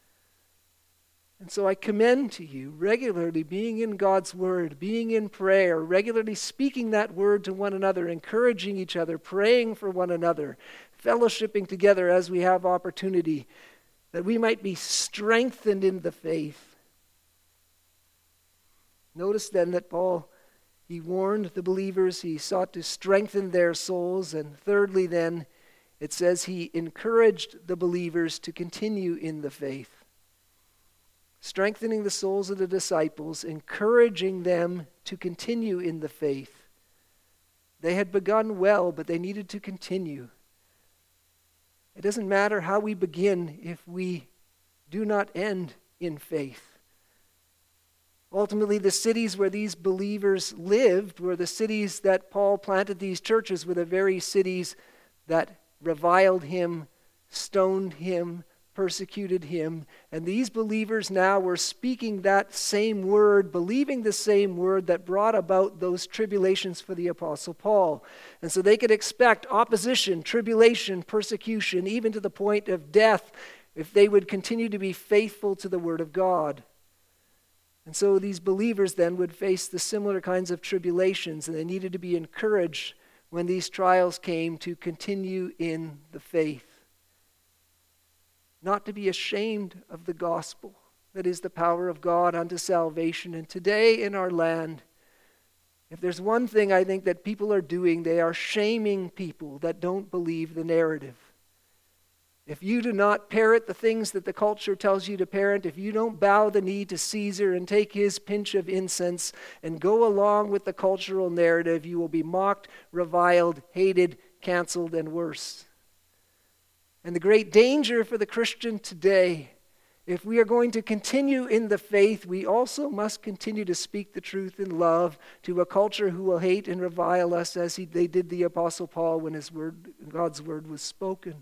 And so I commend to you regularly being in God's word, being in prayer, regularly speaking that word to one another, encouraging each other, praying for one another, fellowshipping together as we have opportunity, that we might be strengthened in the faith. Notice then that Paul, he warned the believers, he sought to strengthen their souls, and thirdly then, it says he encouraged the believers to continue in the faith. Strengthening the souls of the disciples, encouraging them to continue in the faith. They had begun well, but they needed to continue. It doesn't matter how we begin if we do not end in faith. Ultimately, the cities where these believers lived were the cities that Paul planted these churches, were the very cities that reviled him, stoned him, persecuted him. And these believers now were speaking that same word, believing the same word that brought about those tribulations for the Apostle Paul. And so they could expect opposition, tribulation, persecution, even to the point of death, if they would continue to be faithful to the word of God. And so these believers then would face the similar kinds of tribulations, and they needed to be encouraged when these trials came to continue in the faith. Not to be ashamed of the gospel, that is the power of God unto salvation. And today in our land, if there's one thing I think that people are doing, they are shaming people that don't believe the narrative. If you do not parrot the things that the culture tells you to parrot, if you don't bow the knee to Caesar and take his pinch of incense and go along with the cultural narrative, you will be mocked, reviled, hated, canceled, and worse. And the great danger for the Christian today, if we are going to continue in the faith, we also must continue to speak the truth in love to a culture who will hate and revile us as he, they did the Apostle Paul when his word, God's word was spoken.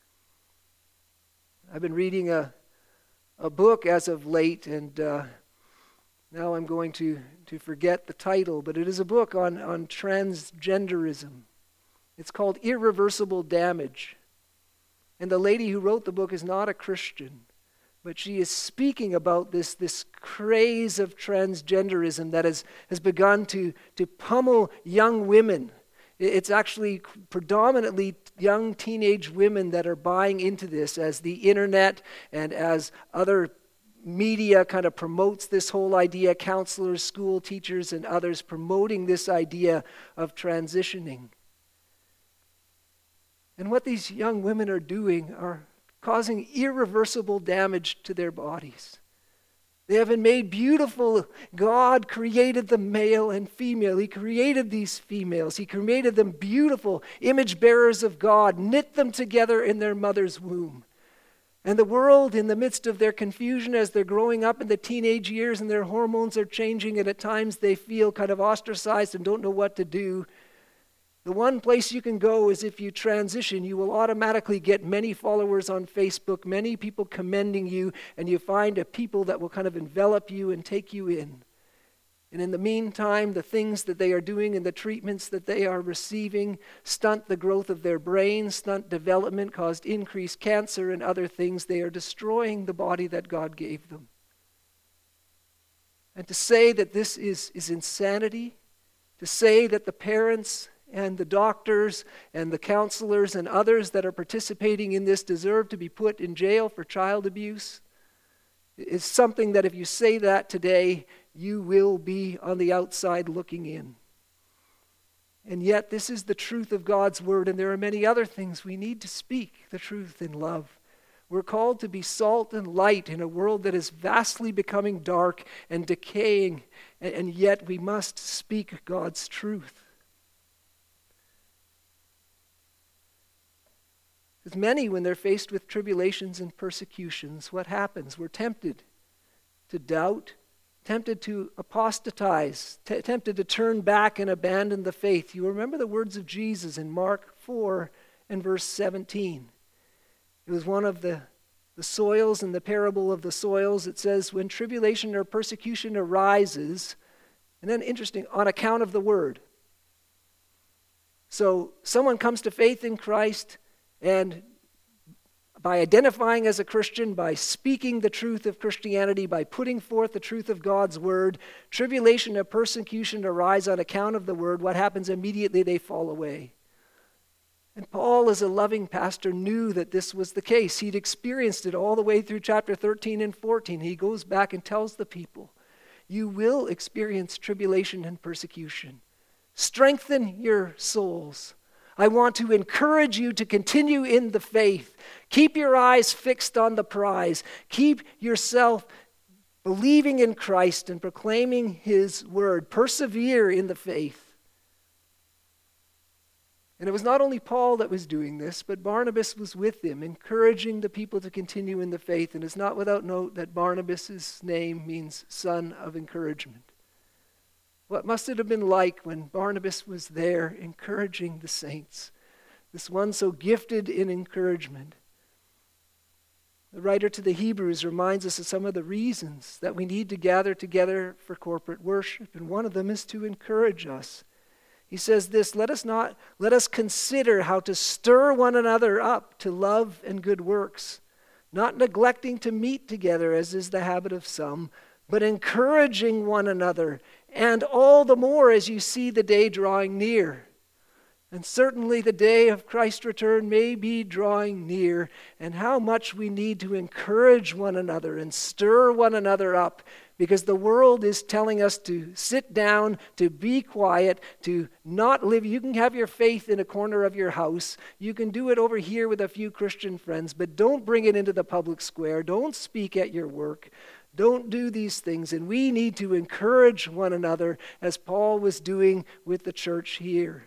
I've been reading a, a book as of late, and uh, now I'm going to, to forget the title, but it is a book on, on transgenderism. It's called Irreversible Damage. And the lady who wrote the book is not a Christian, but she is speaking about this, this craze of transgenderism that has, has begun to, to pummel young women. It's actually predominantly young teenage women that are buying into this as the internet and as other media kind of promotes this whole idea, counselors, school teachers, and others promoting this idea of transitioning. And what these young women are doing are causing irreversible damage to their bodies. They have been made beautiful. God created them male and female. He created these females. He created them beautiful, image bearers of God, knit them together in their mother's womb. And the world, in the midst of their confusion as they're growing up in the teenage years and their hormones are changing, and at times they feel kind of ostracized and don't know what to do, the one place you can go is if you transition. You will automatically get many followers on Facebook, many people commending you, and you find a people that will kind of envelop you and take you in. And in the meantime, the things that they are doing and the treatments that they are receiving stunt the growth of their brains, stunt development, cause increased cancer and other things. They are destroying the body that God gave them. And to say that this is, is insanity, to say that the parents and the doctors and the counselors and others that are participating in this deserve to be put in jail for child abuse, is something that if you say that today, you will be on the outside looking in. And yet this is the truth of God's word, and there are many other things we need to speak the truth in love. We're called to be salt and light in a world that is vastly becoming dark and decaying, and yet we must speak God's truth. Because many, when they're faced with tribulations and persecutions, what happens? We're tempted to doubt, tempted to apostatize, t- tempted to turn back and abandon the faith. You remember the words of Jesus in Mark four and verse seventeen. It was one of the, the soils in the parable of the soils. It says, when tribulation or persecution arises, and then interesting, on account of the word. So someone comes to faith in Christ, and by identifying as a Christian, by speaking the truth of Christianity, by putting forth the truth of God's word, tribulation and persecution arise on account of the word. What happens immediately? They fall away. And Paul, as a loving pastor, knew that this was the case. He'd experienced it all the way through chapter thirteen and fourteen. He goes back and tells the people, you will experience tribulation and persecution. Strengthen your souls. I want to encourage you to continue in the faith. Keep your eyes fixed on the prize. Keep yourself believing in Christ and proclaiming his word. Persevere in the faith. And it was not only Paul that was doing this, but Barnabas was with him, encouraging the people to continue in the faith. And it's not without note that Barnabas' name means son of encouragement. What must it have been like when Barnabas was there encouraging the saints? This one so gifted in encouragement. The writer to the Hebrews reminds us of some of the reasons that we need to gather together for corporate worship, and one of them is to encourage us. He says this, let us not let us consider how to stir one another up to love and good works, not neglecting to meet together as is the habit of some, but encouraging one another, and all the more as you see the day drawing near. And certainly the day of Christ's return may be drawing near, and how much we need to encourage one another and stir one another up, because the world is telling us to sit down, to be quiet, to not live. You can have your faith in a corner of your house. You can do it over here with a few Christian friends, but don't bring it into the public square. Don't speak at your work. Don't do these things. And we need to encourage one another as Paul was doing with the church here.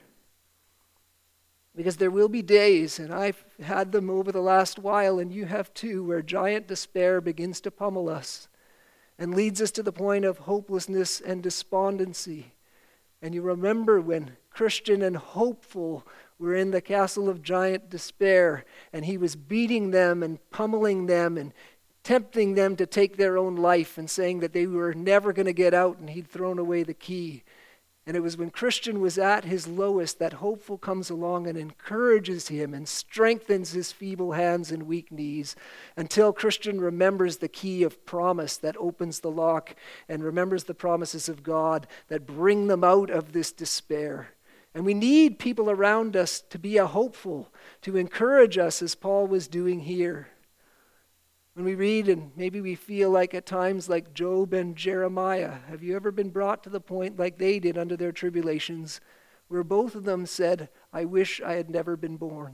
Because there will be days, and I've had them over the last while, and you have too, where giant despair begins to pummel us and leads us to the point of hopelessness and despondency. And you remember when Christian and Hopeful were in the castle of giant despair, and he was beating them and pummeling them and tempting them to take their own life and saying that they were never going to get out and he'd thrown away the key. And it was when Christian was at his lowest that Hopeful comes along and encourages him and strengthens his feeble hands and weak knees until Christian remembers the key of promise that opens the lock and remembers the promises of God that bring them out of this despair. And we need people around us to be a hopeful, to encourage us as Paul was doing here. When we read and maybe we feel like at times like Job and Jeremiah, have you ever been brought to the point like they did under their tribulations where both of them said, I wish I had never been born?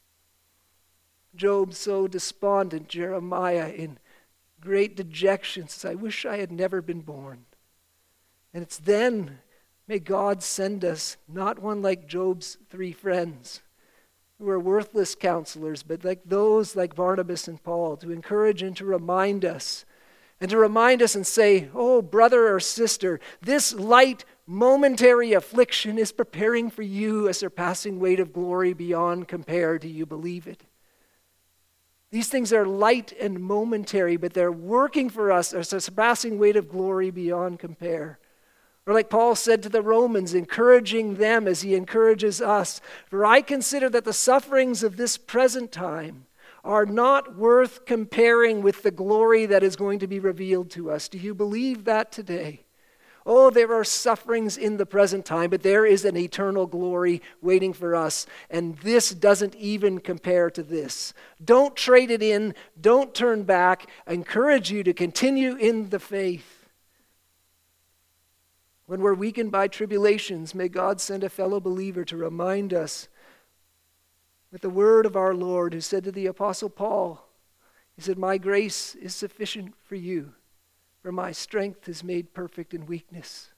Job so despondent, Jeremiah in great dejection says, I wish I had never been born. And it's then, may God send us not one like Job's three friends, who are worthless counselors, but like those like Barnabas and Paul, to encourage and to remind us, and to remind us and say, oh, brother or sister, this light momentary affliction is preparing for you a surpassing weight of glory beyond compare. Do you believe it? These things are light and momentary, but they're working for us as a surpassing weight of glory beyond compare. Or like Paul said to the Romans, encouraging them as he encourages us, for I consider that the sufferings of this present time are not worth comparing with the glory that is going to be revealed to us. Do you believe that today? Oh, there are sufferings in the present time, but there is an eternal glory waiting for us, and this doesn't even compare to this. Don't trade it in. Don't turn back. I encourage you to continue in the faith. When we're weakened by tribulations, may God send a fellow believer to remind us with the word of our Lord, who said to the Apostle Paul, he said, my grace is sufficient for you, for my strength is made perfect in weakness.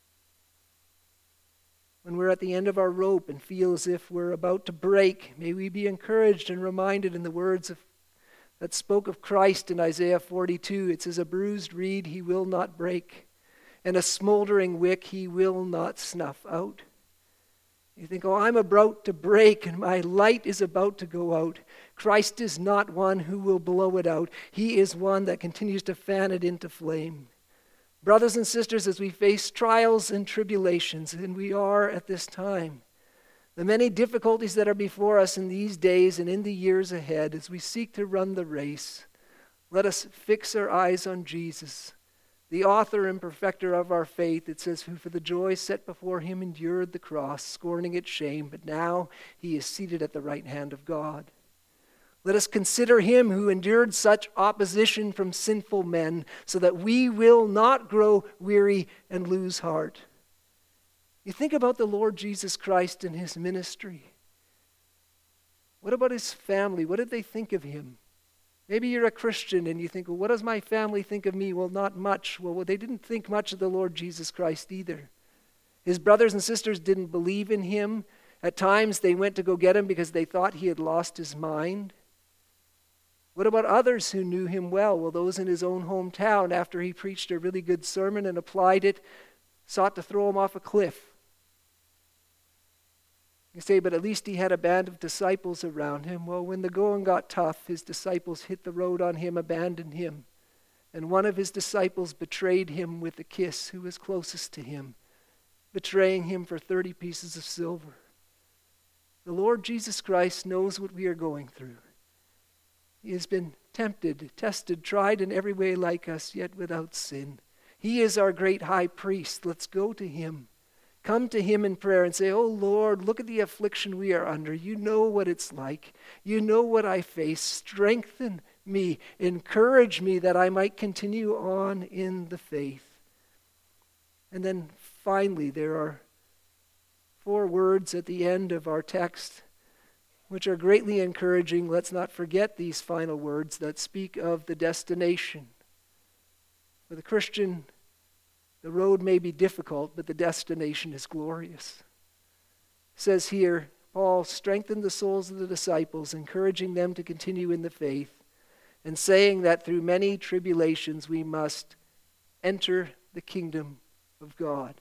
When we're at the end of our rope and feel as if we're about to break, may we be encouraged and reminded in the words of, that spoke of Christ in Isaiah forty-two. It says, a bruised reed he will not break, and a smoldering wick he will not snuff out. You think, oh, I'm about to break and my light is about to go out. Christ is not one who will blow it out. He is one that continues to fan it into flame. Brothers and sisters, as we face trials and tribulations, and we are at this time, the many difficulties that are before us in these days and in the years ahead, as we seek to run the race, let us fix our eyes on Jesus, the author and perfecter of our faith. It says, who for the joy set before him endured the cross, scorning its shame, but now he is seated at the right hand of God. Let us consider him who endured such opposition from sinful men, so that we will not grow weary and lose heart. You think about the Lord Jesus Christ and his ministry. What about his family? What did they think of him? Maybe you're a Christian and you think, well, what does my family think of me? Well, not much. Well, they didn't think much of the Lord Jesus Christ either. His brothers and sisters didn't believe in him. At times they went to go get him because they thought he had lost his mind. What about others who knew him well? Well, those in his own hometown, after he preached a really good sermon and applied it, sought to throw him off a cliff. You say, but at least he had a band of disciples around him. Well, when the going got tough, his disciples hit the road on him, abandoned him. And one of his disciples betrayed him with a kiss, who was closest to him, betraying him for thirty pieces of silver. The Lord Jesus Christ knows what we are going through. He has been tempted, tested, tried in every way like us, yet without sin. He is our great high priest. Let's go to him. Come to him in prayer and say, oh Lord, look at the affliction we are under. You know what it's like. You know what I face. Strengthen me. Encourage me that I might continue on in the faith. And then finally, there are four words at the end of our text which are greatly encouraging. Let's not forget these final words that speak of the destination. For the Christian, the road may be difficult, but the destination is glorious. It says here, Paul strengthened the souls of the disciples, encouraging them to continue in the faith, and saying that through many tribulations we must enter the kingdom of God.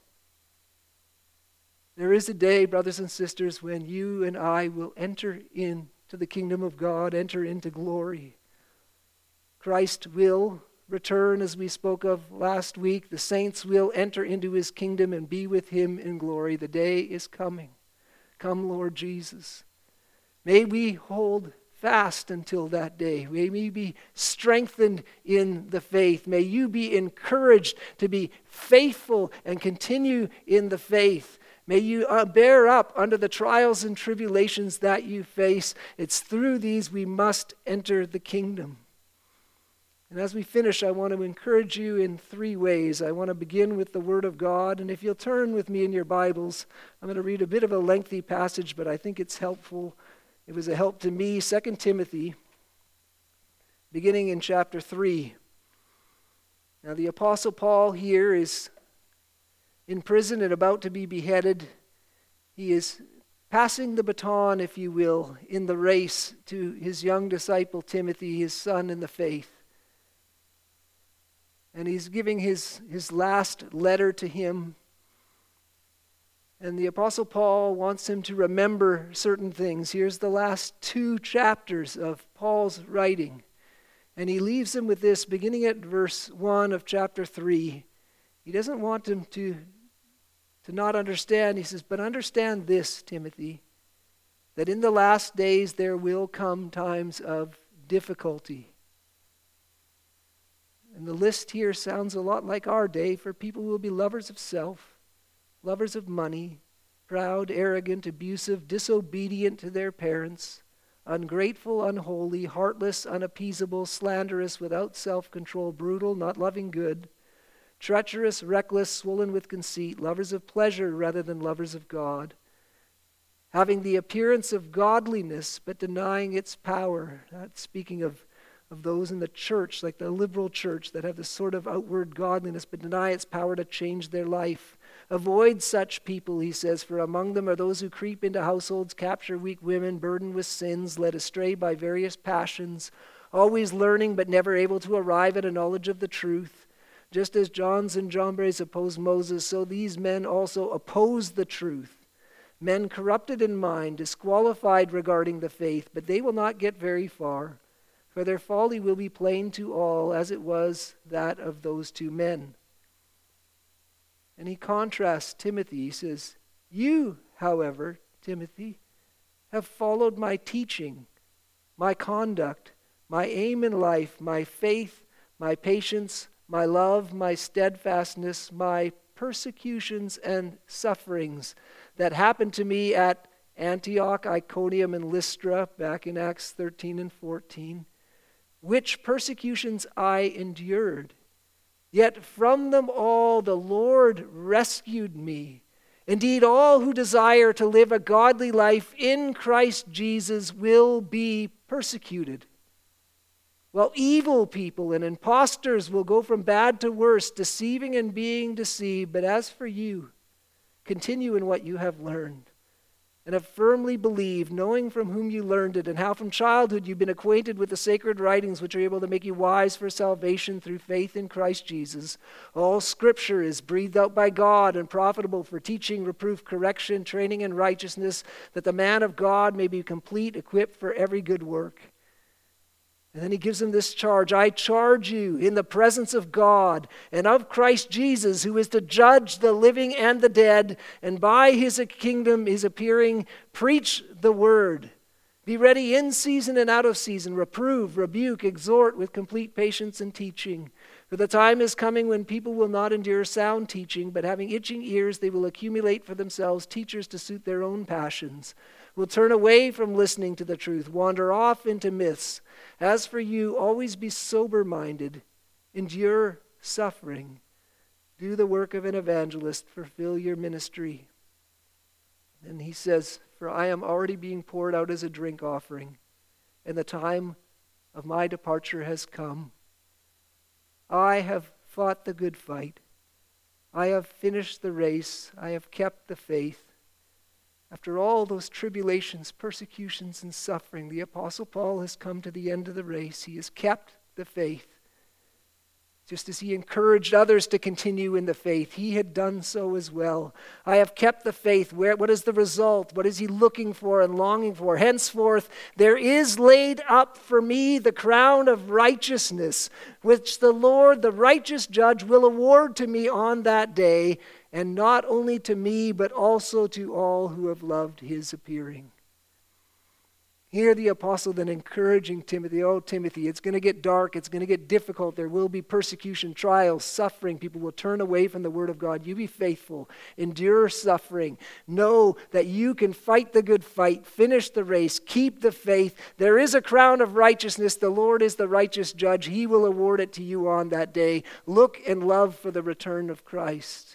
There is a day, brothers and sisters, when you and I will enter into the kingdom of God, enter into glory. Christ will return, as we spoke of last week. The saints will enter into his kingdom and be with him in glory. The day is coming. Come, Lord Jesus. May we hold fast until that day. May we be strengthened in the faith. May you be encouraged to be faithful and continue in the faith. May you uh, bear up under the trials and tribulations that you face. It's through these we must enter the kingdom. And as we finish, I want to encourage you in three ways. I want to begin with the Word of God. And if you'll turn with me in your Bibles, I'm going to read a bit of a lengthy passage, but I think it's helpful. It was a help to me. Second Timothy, beginning in chapter three. Now the Apostle Paul here is in prison and about to be beheaded. He is passing the baton, if you will, in the race to his young disciple Timothy, his son in the faith. And he's giving his, his last letter to him. And the Apostle Paul wants him to remember certain things. Here's the last two chapters of Paul's writing. And he leaves him with this, beginning at verse one of chapter three. He doesn't want him to, to not understand. He says, but understand this, Timothy, that in the last days there will come times of difficulty. And the list here sounds a lot like our day, for people who will be lovers of self, lovers of money, proud, arrogant, abusive, disobedient to their parents, ungrateful, unholy, heartless, unappeasable, slanderous, without self-control, brutal, not loving good, treacherous, reckless, swollen with conceit, lovers of pleasure rather than lovers of God, having the appearance of godliness but denying its power. That's speaking of of those in the church, like the liberal church, that have this sort of outward godliness but deny its power to change their life. Avoid such people, he says, for among them are those who creep into households, capture weak women, burdened with sins, led astray by various passions, always learning but never able to arrive at a knowledge of the truth. Just as Jannes and Jambres opposed Moses, so these men also oppose the truth. Men corrupted in mind, disqualified regarding the faith, but they will not get very far. For their folly will be plain to all, as it was that of those two men. And he contrasts Timothy. He says, you, however, Timothy, have followed my teaching, my conduct, my aim in life, my faith, my patience, my love, my steadfastness, my persecutions and sufferings that happened to me at Antioch, Iconium, and Lystra, back in Acts thirteen and fourteen, which persecutions I endured. Yet from them all the Lord rescued me. Indeed, all who desire to live a godly life in Christ Jesus will be persecuted. While evil people and impostors will go from bad to worse, deceiving and being deceived. But as for you, continue in what you have learned and have firmly believed, knowing from whom you learned it, and how from childhood you've been acquainted with the sacred writings which are able to make you wise for salvation through faith in Christ Jesus. All Scripture is breathed out by God and profitable for teaching, reproof, correction, training in righteousness, that the man of God may be complete, equipped for every good work. And then he gives them this charge: I charge you in the presence of God and of Christ Jesus, who is to judge the living and the dead, and by his kingdom is appearing, preach the word. Be ready in season and out of season. Reprove, rebuke, exhort with complete patience and teaching. For the time is coming when people will not endure sound teaching, but having itching ears, they will accumulate for themselves teachers to suit their own passions, will turn away from listening to the truth, wander off into myths. As for you, always be sober-minded, endure suffering, do the work of an evangelist, fulfill your ministry. And he says, for I am already being poured out as a drink offering, and the time of my departure has come. I have fought the good fight. I have finished the race. I have kept the faith. After all those tribulations, persecutions, and suffering, the Apostle Paul has come to the end of the race. He has kept the faith. Just as he encouraged others to continue in the faith, he had done so as well. I have kept the faith. Where, what is the result? What is he looking for and longing for? Henceforth, there is laid up for me the crown of righteousness, which the Lord, the righteous judge, will award to me on that day, and not only to me, but also to all who have loved his appearing. Here the apostle then encouraging Timothy, oh Timothy, it's going to get dark, it's going to get difficult, there will be persecution, trials, suffering, people will turn away from the word of God. You be faithful, endure suffering, know that you can fight the good fight, finish the race, keep the faith. There is a crown of righteousness, the Lord is the righteous judge, he will award it to you on that day. Look and love for the return of Christ.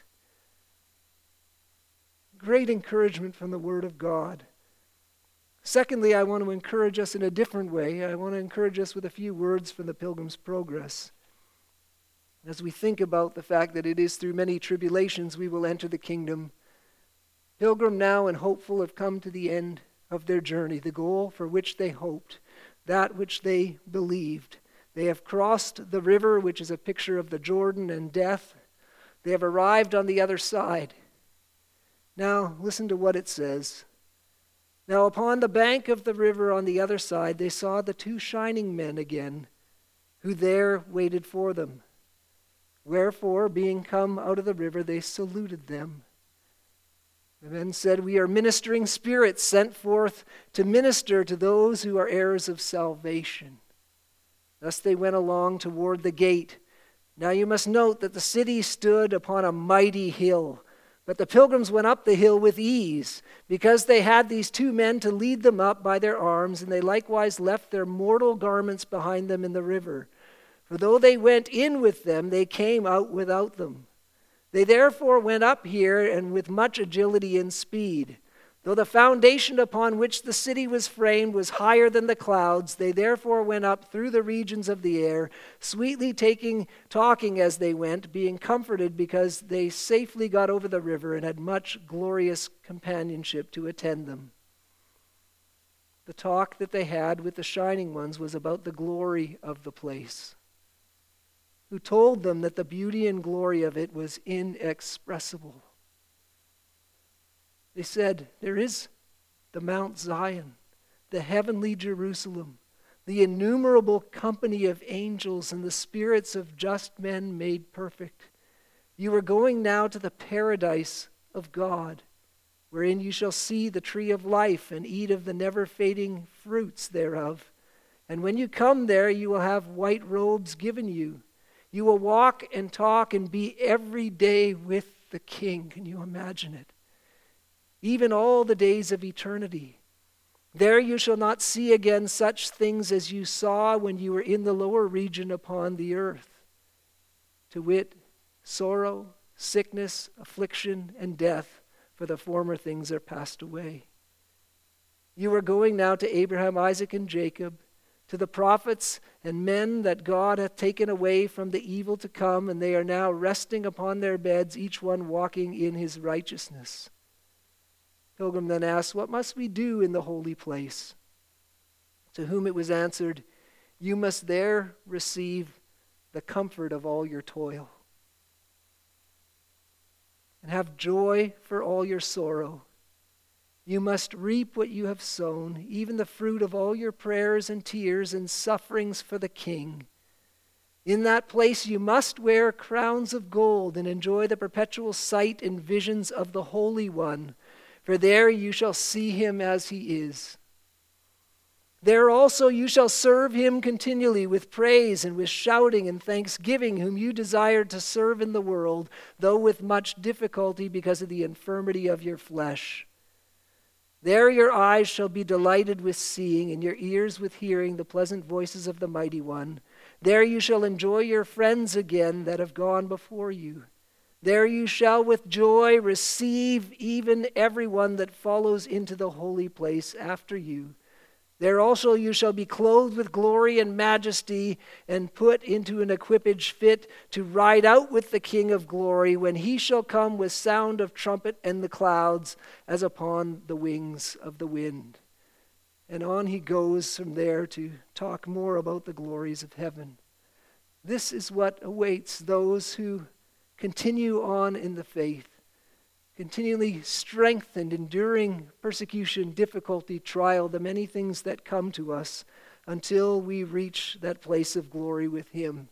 Great encouragement from the word of God. Secondly, I want to encourage us in a different way. I want to encourage us with a few words from the Pilgrim's Progress. As we think about the fact that it is through many tribulations we will enter the kingdom, pilgrim now and hopeful have come to the end of their journey, the goal for which they hoped, that which they believed. They have crossed the river, which is a picture of the Jordan and death. They have arrived on the other side. Now, listen to what it says. Now upon the bank of the river on the other side, they saw the two shining men again, who there waited for them. Wherefore, being come out of the river, they saluted them. The men said, we are ministering spirits sent forth to minister to those who are heirs of salvation. Thus they went along toward the gate. Now you must note that the city stood upon a mighty hill. But the pilgrims went up the hill with ease, because they had these two men to lead them up by their arms, and they likewise left their mortal garments behind them in the river. For though they went in with them, they came out without them. They therefore went up here, and with much agility and speed. Though the foundation upon which the city was framed was higher than the clouds, they therefore went up through the regions of the air, sweetly taking, talking as they went, being comforted because they safely got over the river and had much glorious companionship to attend them. The talk that they had with the shining ones was about the glory of the place, who told them that the beauty and glory of it was inexpressible. They said, there is the Mount Zion, the heavenly Jerusalem, the innumerable company of angels and the spirits of just men made perfect. You are going now to the paradise of God, wherein you shall see the tree of life and eat of the never-fading fruits thereof. And when you come there, you will have white robes given you. You will walk and talk and be every day with the King. Can you imagine it? even all the days of eternity. There you shall not see again such things as you saw when you were in the lower region upon the earth, to wit, sorrow, sickness, affliction, and death, for the former things are passed away. You are going now to Abraham, Isaac, and Jacob, to the prophets and men that God hath taken away from the evil to come, and they are now resting upon their beds, each one walking in his righteousness. Pilgrim then asks, what must we do in the holy place? To whom it was answered, you must there receive the comfort of all your toil, and have joy for all your sorrow. You must reap what you have sown, even the fruit of all your prayers and tears and sufferings for the King. In that place you must wear crowns of gold and enjoy the perpetual sight and visions of the Holy One, for there you shall see him as he is. There also you shall serve him continually with praise and with shouting and thanksgiving, whom you desired to serve in the world, though with much difficulty because of the infirmity of your flesh. There your eyes shall be delighted with seeing, and your ears with hearing the pleasant voices of the Mighty One. There you shall enjoy your friends again that have gone before you. There you shall with joy receive even everyone that follows into the holy place after you. There also you shall be clothed with glory and majesty, and put into an equipage fit to ride out with the King of glory, when he shall come with sound of trumpet and the clouds, as upon the wings of the wind. And on he goes from there to talk more about the glories of heaven. This is what awaits those who continue on in the faith, continually strengthened, enduring persecution, difficulty, trial, the many things that come to us until we reach that place of glory with him.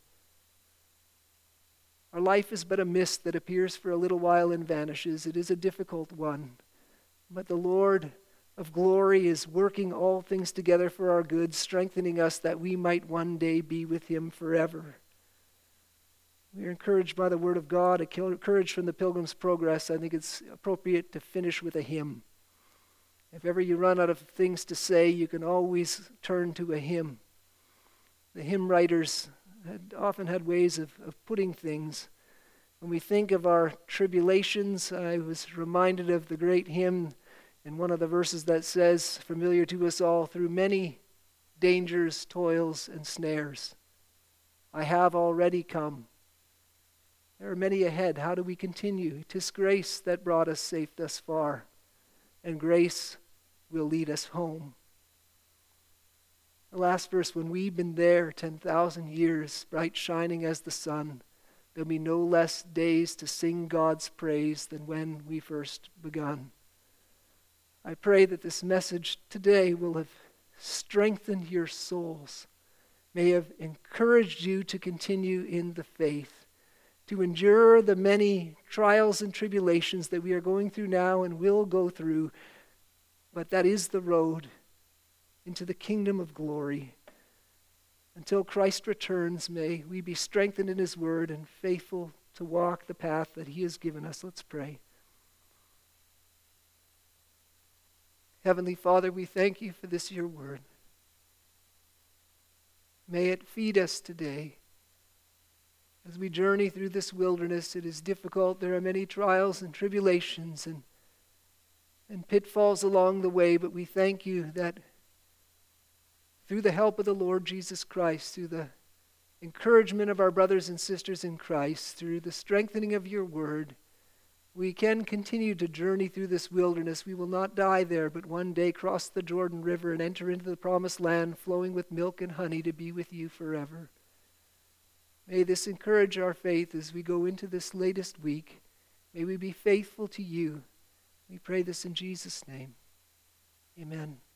Our life is but a mist that appears for a little while and vanishes. It is a difficult one, but the Lord of glory is working all things together for our good, strengthening us that we might one day be with him forever. We are encouraged by the Word of God, encouraged from the Pilgrim's Progress. I think it's appropriate to finish with a hymn. If ever you run out of things to say, you can always turn to a hymn. The hymn writers had often had ways of, of putting things. When we think of our tribulations, I was reminded of the great hymn in one of the verses that says, familiar to us all, through many dangers, toils, and snares, I have already come. There are many ahead. How do we continue? 'Tis grace that brought us safe thus far, and grace will lead us home. The last verse, when we've been there ten thousand years, bright shining as the sun, there'll be no less days to sing God's praise than when we first begun. I pray that this message today will have strengthened your souls, may have encouraged you to continue in the faith, to endure the many trials and tribulations that we are going through now and will go through, but that is the road into the kingdom of glory. Until Christ returns, may we be strengthened in his word and faithful to walk the path that he has given us. Let's pray. Heavenly Father, we thank you for this, your word. May it feed us today. As we journey through this wilderness, it is difficult. There are many trials and tribulations and, and pitfalls along the way, but we thank you that through the help of the Lord Jesus Christ, through the encouragement of our brothers and sisters in Christ, through the strengthening of your word, we can continue to journey through this wilderness. We will not die there, but one day cross the Jordan River and enter into the promised land flowing with milk and honey to be with you forever. May this encourage our faith as we go into this latest week. May we be faithful to you. We pray this in Jesus' name. Amen.